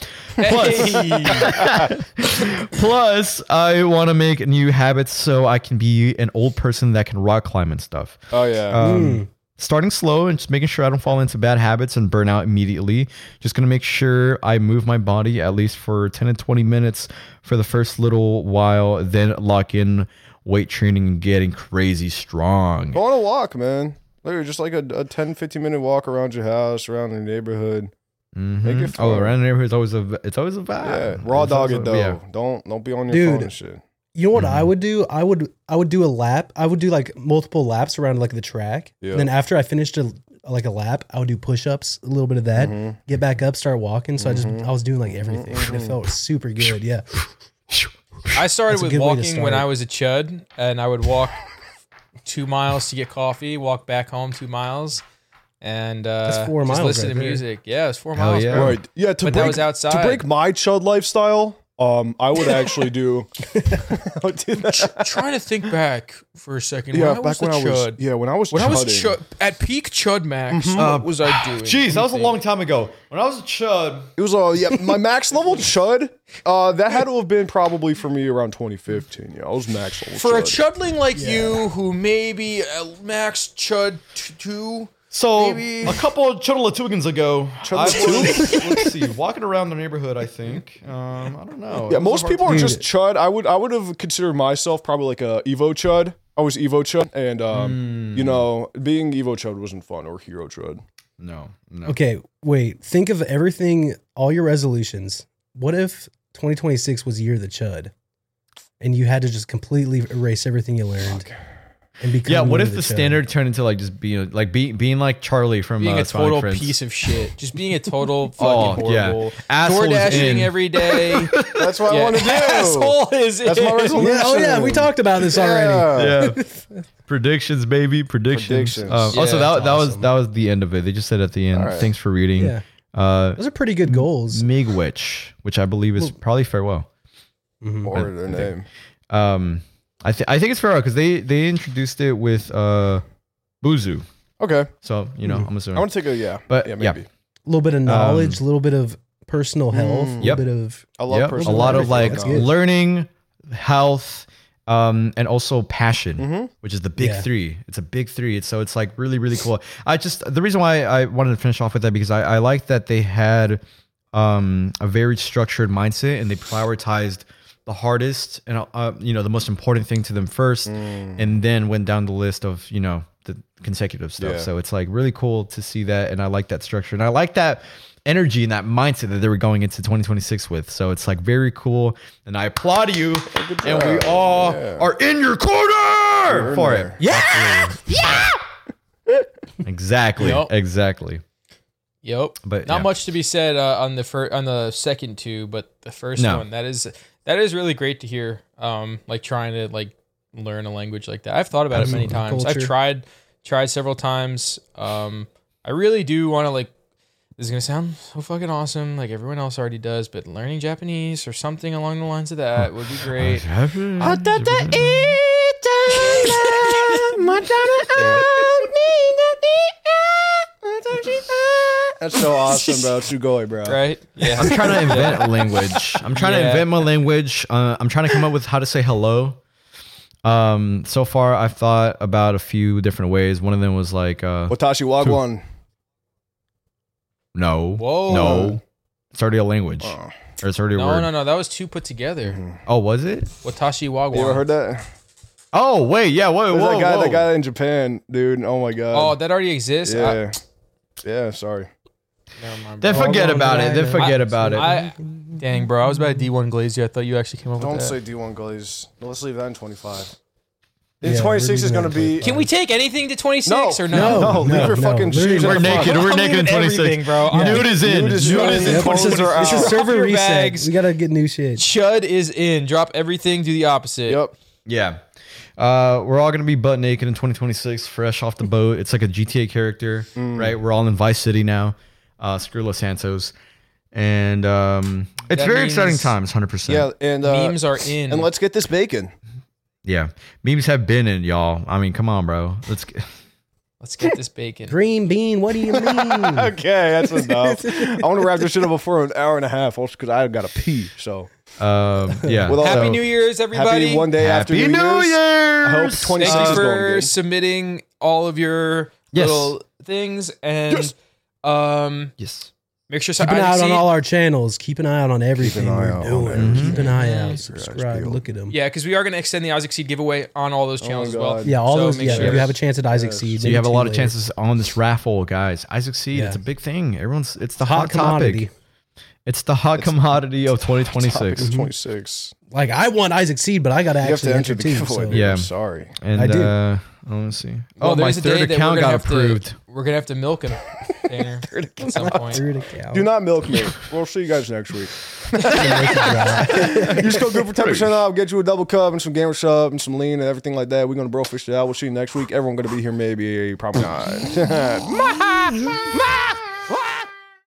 Plus, I want to make new habits so I can be an old person that can rock climb and stuff. Oh yeah. Starting slow and just making sure I don't fall into bad habits and burn out immediately. Just going to make sure I move my body at least for 10 to 20 minutes for the first little while, then lock in weight training and getting crazy strong. Go on a walk, man. Literally just like a 10, 15 minute walk around your house, around the neighborhood. Make it fun. Oh, around the neighborhood is always a vibe. Yeah. Raw It's dog always it a- though. yeah. Don't be on your Dude. phone and shit. You know what I would do? I would do a lap. I would do like multiple laps around like the track. Yeah. And then after I finished a lap, I would do push-ups, a little bit of that, get back up, start walking. So I was doing like everything. And it felt super good. Yeah. I started That's a with good way to walking when start. I was a chud, and I would walk 2 miles to get coffee, walk back home 2 miles, and That's 4 just miles listen right to there. music. Yeah, it was 4 Hell miles. yeah. Bro. Right. Yeah, But that was outside. To break my chud lifestyle, I would actually do I would do that. Trying to think back for a second. Yeah, when I was back the when I was chud. when I was When I was chudding. at peak chud max, what was I doing? Jeez, that was a Let me long think. time ago. When I was a chud, It was my max level chud. That had to have been probably for me around 2015. Yeah, I was max level For a chud. chudling like you, who maybe max chud 2. so Maybe. a couple of Chuddalatugans ago, I was, let's see, walking around the neighborhood, I think. I don't know. Yeah, It was most a hard people are time. just chud. I would have considered myself probably like a Evo chud. I was Evo chud, and you know, being Evo chud wasn't fun, or hero chud. No. Okay, wait. Think of everything, all your resolutions. What if 2026 was year of the chud, and you had to just completely erase everything you learned and become? Yeah, what one if of the chud? standard turned into like just being like being like Charlie from Being a Sonic total Friends. piece of shit. Just being a total Oh, fucking yeah. horrible. Assholes DoorDashing in. every day. That's what I want to do. Asshole is That's in. my resolution. Yeah, oh yeah, we talked about this already. Yeah. Predictions, baby. Predictions. Predictions. Also, Yeah, that was the end of it. They just said at the end, All right. thanks for reading. Yeah. Those are pretty good goals. Migwitch, which I believe is probably farewell. Or their name. I think it's farewell because they introduced it with Buzu. Okay, So I'm I assuming. want to take a But, yeah, yeah. maybe. A little bit of knowledge, a little bit of personal health, a Yep. bit of I love Yep. A personal lot of everything. like That's good. learning, health, and also passion, which is the big Yeah. three. It's a big three. It's like really, really cool. The reason why I wanted to finish off with that because I like that they had a very structured mindset and they prioritized the hardest and the most important thing to them first, and then went down the list of the consecutive stuff. Yeah. So it's like really cool to see that, and I like that structure, and I like that energy and that mindset that they were going into 2026 with. So it's like very cool, and I applaud you, and we all are in your corner for it. Yeah, exactly, Yep. exactly. Yep. But not yeah. much to be said on the second two, but the first No. one that is really great to hear. Like trying to like learn a language like that. I've thought about it many times. I've Culture. tried several times. I really do want to like. This is gonna sound so fucking awesome, like everyone else already does, but learning Japanese or something along the lines of that would be great. That's so awesome, bro. Sugoi, bro. Right? Yeah. I'm trying to invent a language. I'm trying to Yeah. invent my language. I'm trying to come up with how to say hello. So far, I've thought about a few different ways. One of them was like, Watashi Wagwan. no, Whoa. no, it's already a language, Oh. or it's already a No, word. no, no. That was two put together. Oh, was it? Watashi Wagwan. You ever heard that? Oh, wait, yeah, whoa, There's whoa, that guy in Japan, dude. Oh my god. Oh, that already exists. yeah. Yeah. Sorry. Never mind, Then bro. forget Wrong about it. Then guy. forget about it. Dang, bro. I was about to D1 glaze you. I thought you actually came up Don't with that. say D1 Glaze. Let's leave that in 25. Yeah, 26 is we're going to leaving that be. in Can we take anything to 26 or no? No, leave your fucking Literally, shoes We're in the front. naked. We're I'm naked in leaving 26. everything, bro. Nude is in. Nude is Nude in. is in. Nipples are out. It's a server your reset. bags. We gotta get new shit. Chud is in. Drop everything. Do the opposite. Yep. Yeah. We're all gonna be butt naked in 2026, fresh off the boat. It's like a GTA character, right? We're all in Vice City now. Screw Los Santos, and it's That very exciting means- times. 100%. Yeah. And Memes are in. And let's get this bacon. Yeah. Memes have been in, y'all. I mean, come on, bro. Let's get this bacon. Green bean. What do you mean? Okay, that's enough. I want to wrap this shit up before an hour and a half, also because I got to pee. So Yeah. With all Happy So, New Year's, everybody. happy one day after Happy New New Year's. Year's. I hope 26 Thank you is going for good. submitting all of your Yes. little things and Yes. make sure Keep an eye out on see- all our channels. Keep an eye out on everything eye we're out on doing. everything. Keep an eye Mm-hmm. out. Subscribe. Look at them. Yeah, because we are going to extend the Isaac Seed giveaway on all those channels as well. God. Yeah, all So those. make Yeah, sure- you have a chance at Isaac Seed. So you have a maybe lot two of later. chances on this raffle, guys. Isaac Seed, Yeah. it's a big thing. It's the Hot hot commodity. topic. It's the hot commodity of Topic 2026. is 26. Like I want Isaac Seed, but I gotta You have actually to enter enter the too. giveaway. So. dude. Yeah. I'm sorry. And I do. let me see. Well, Oh, my there's a day third that account we're got gonna have to- approved. We're going to have to milk him, Tanner, at some point. Through the cow. Do not milk me. We'll see you guys next week. Make it dry. You just go good for 10% off. Get you a double cup and some gamer sub and some lean and everything like that. We're going to bro fish it out. We'll see you next week. Everyone going to be here maybe. Probably not.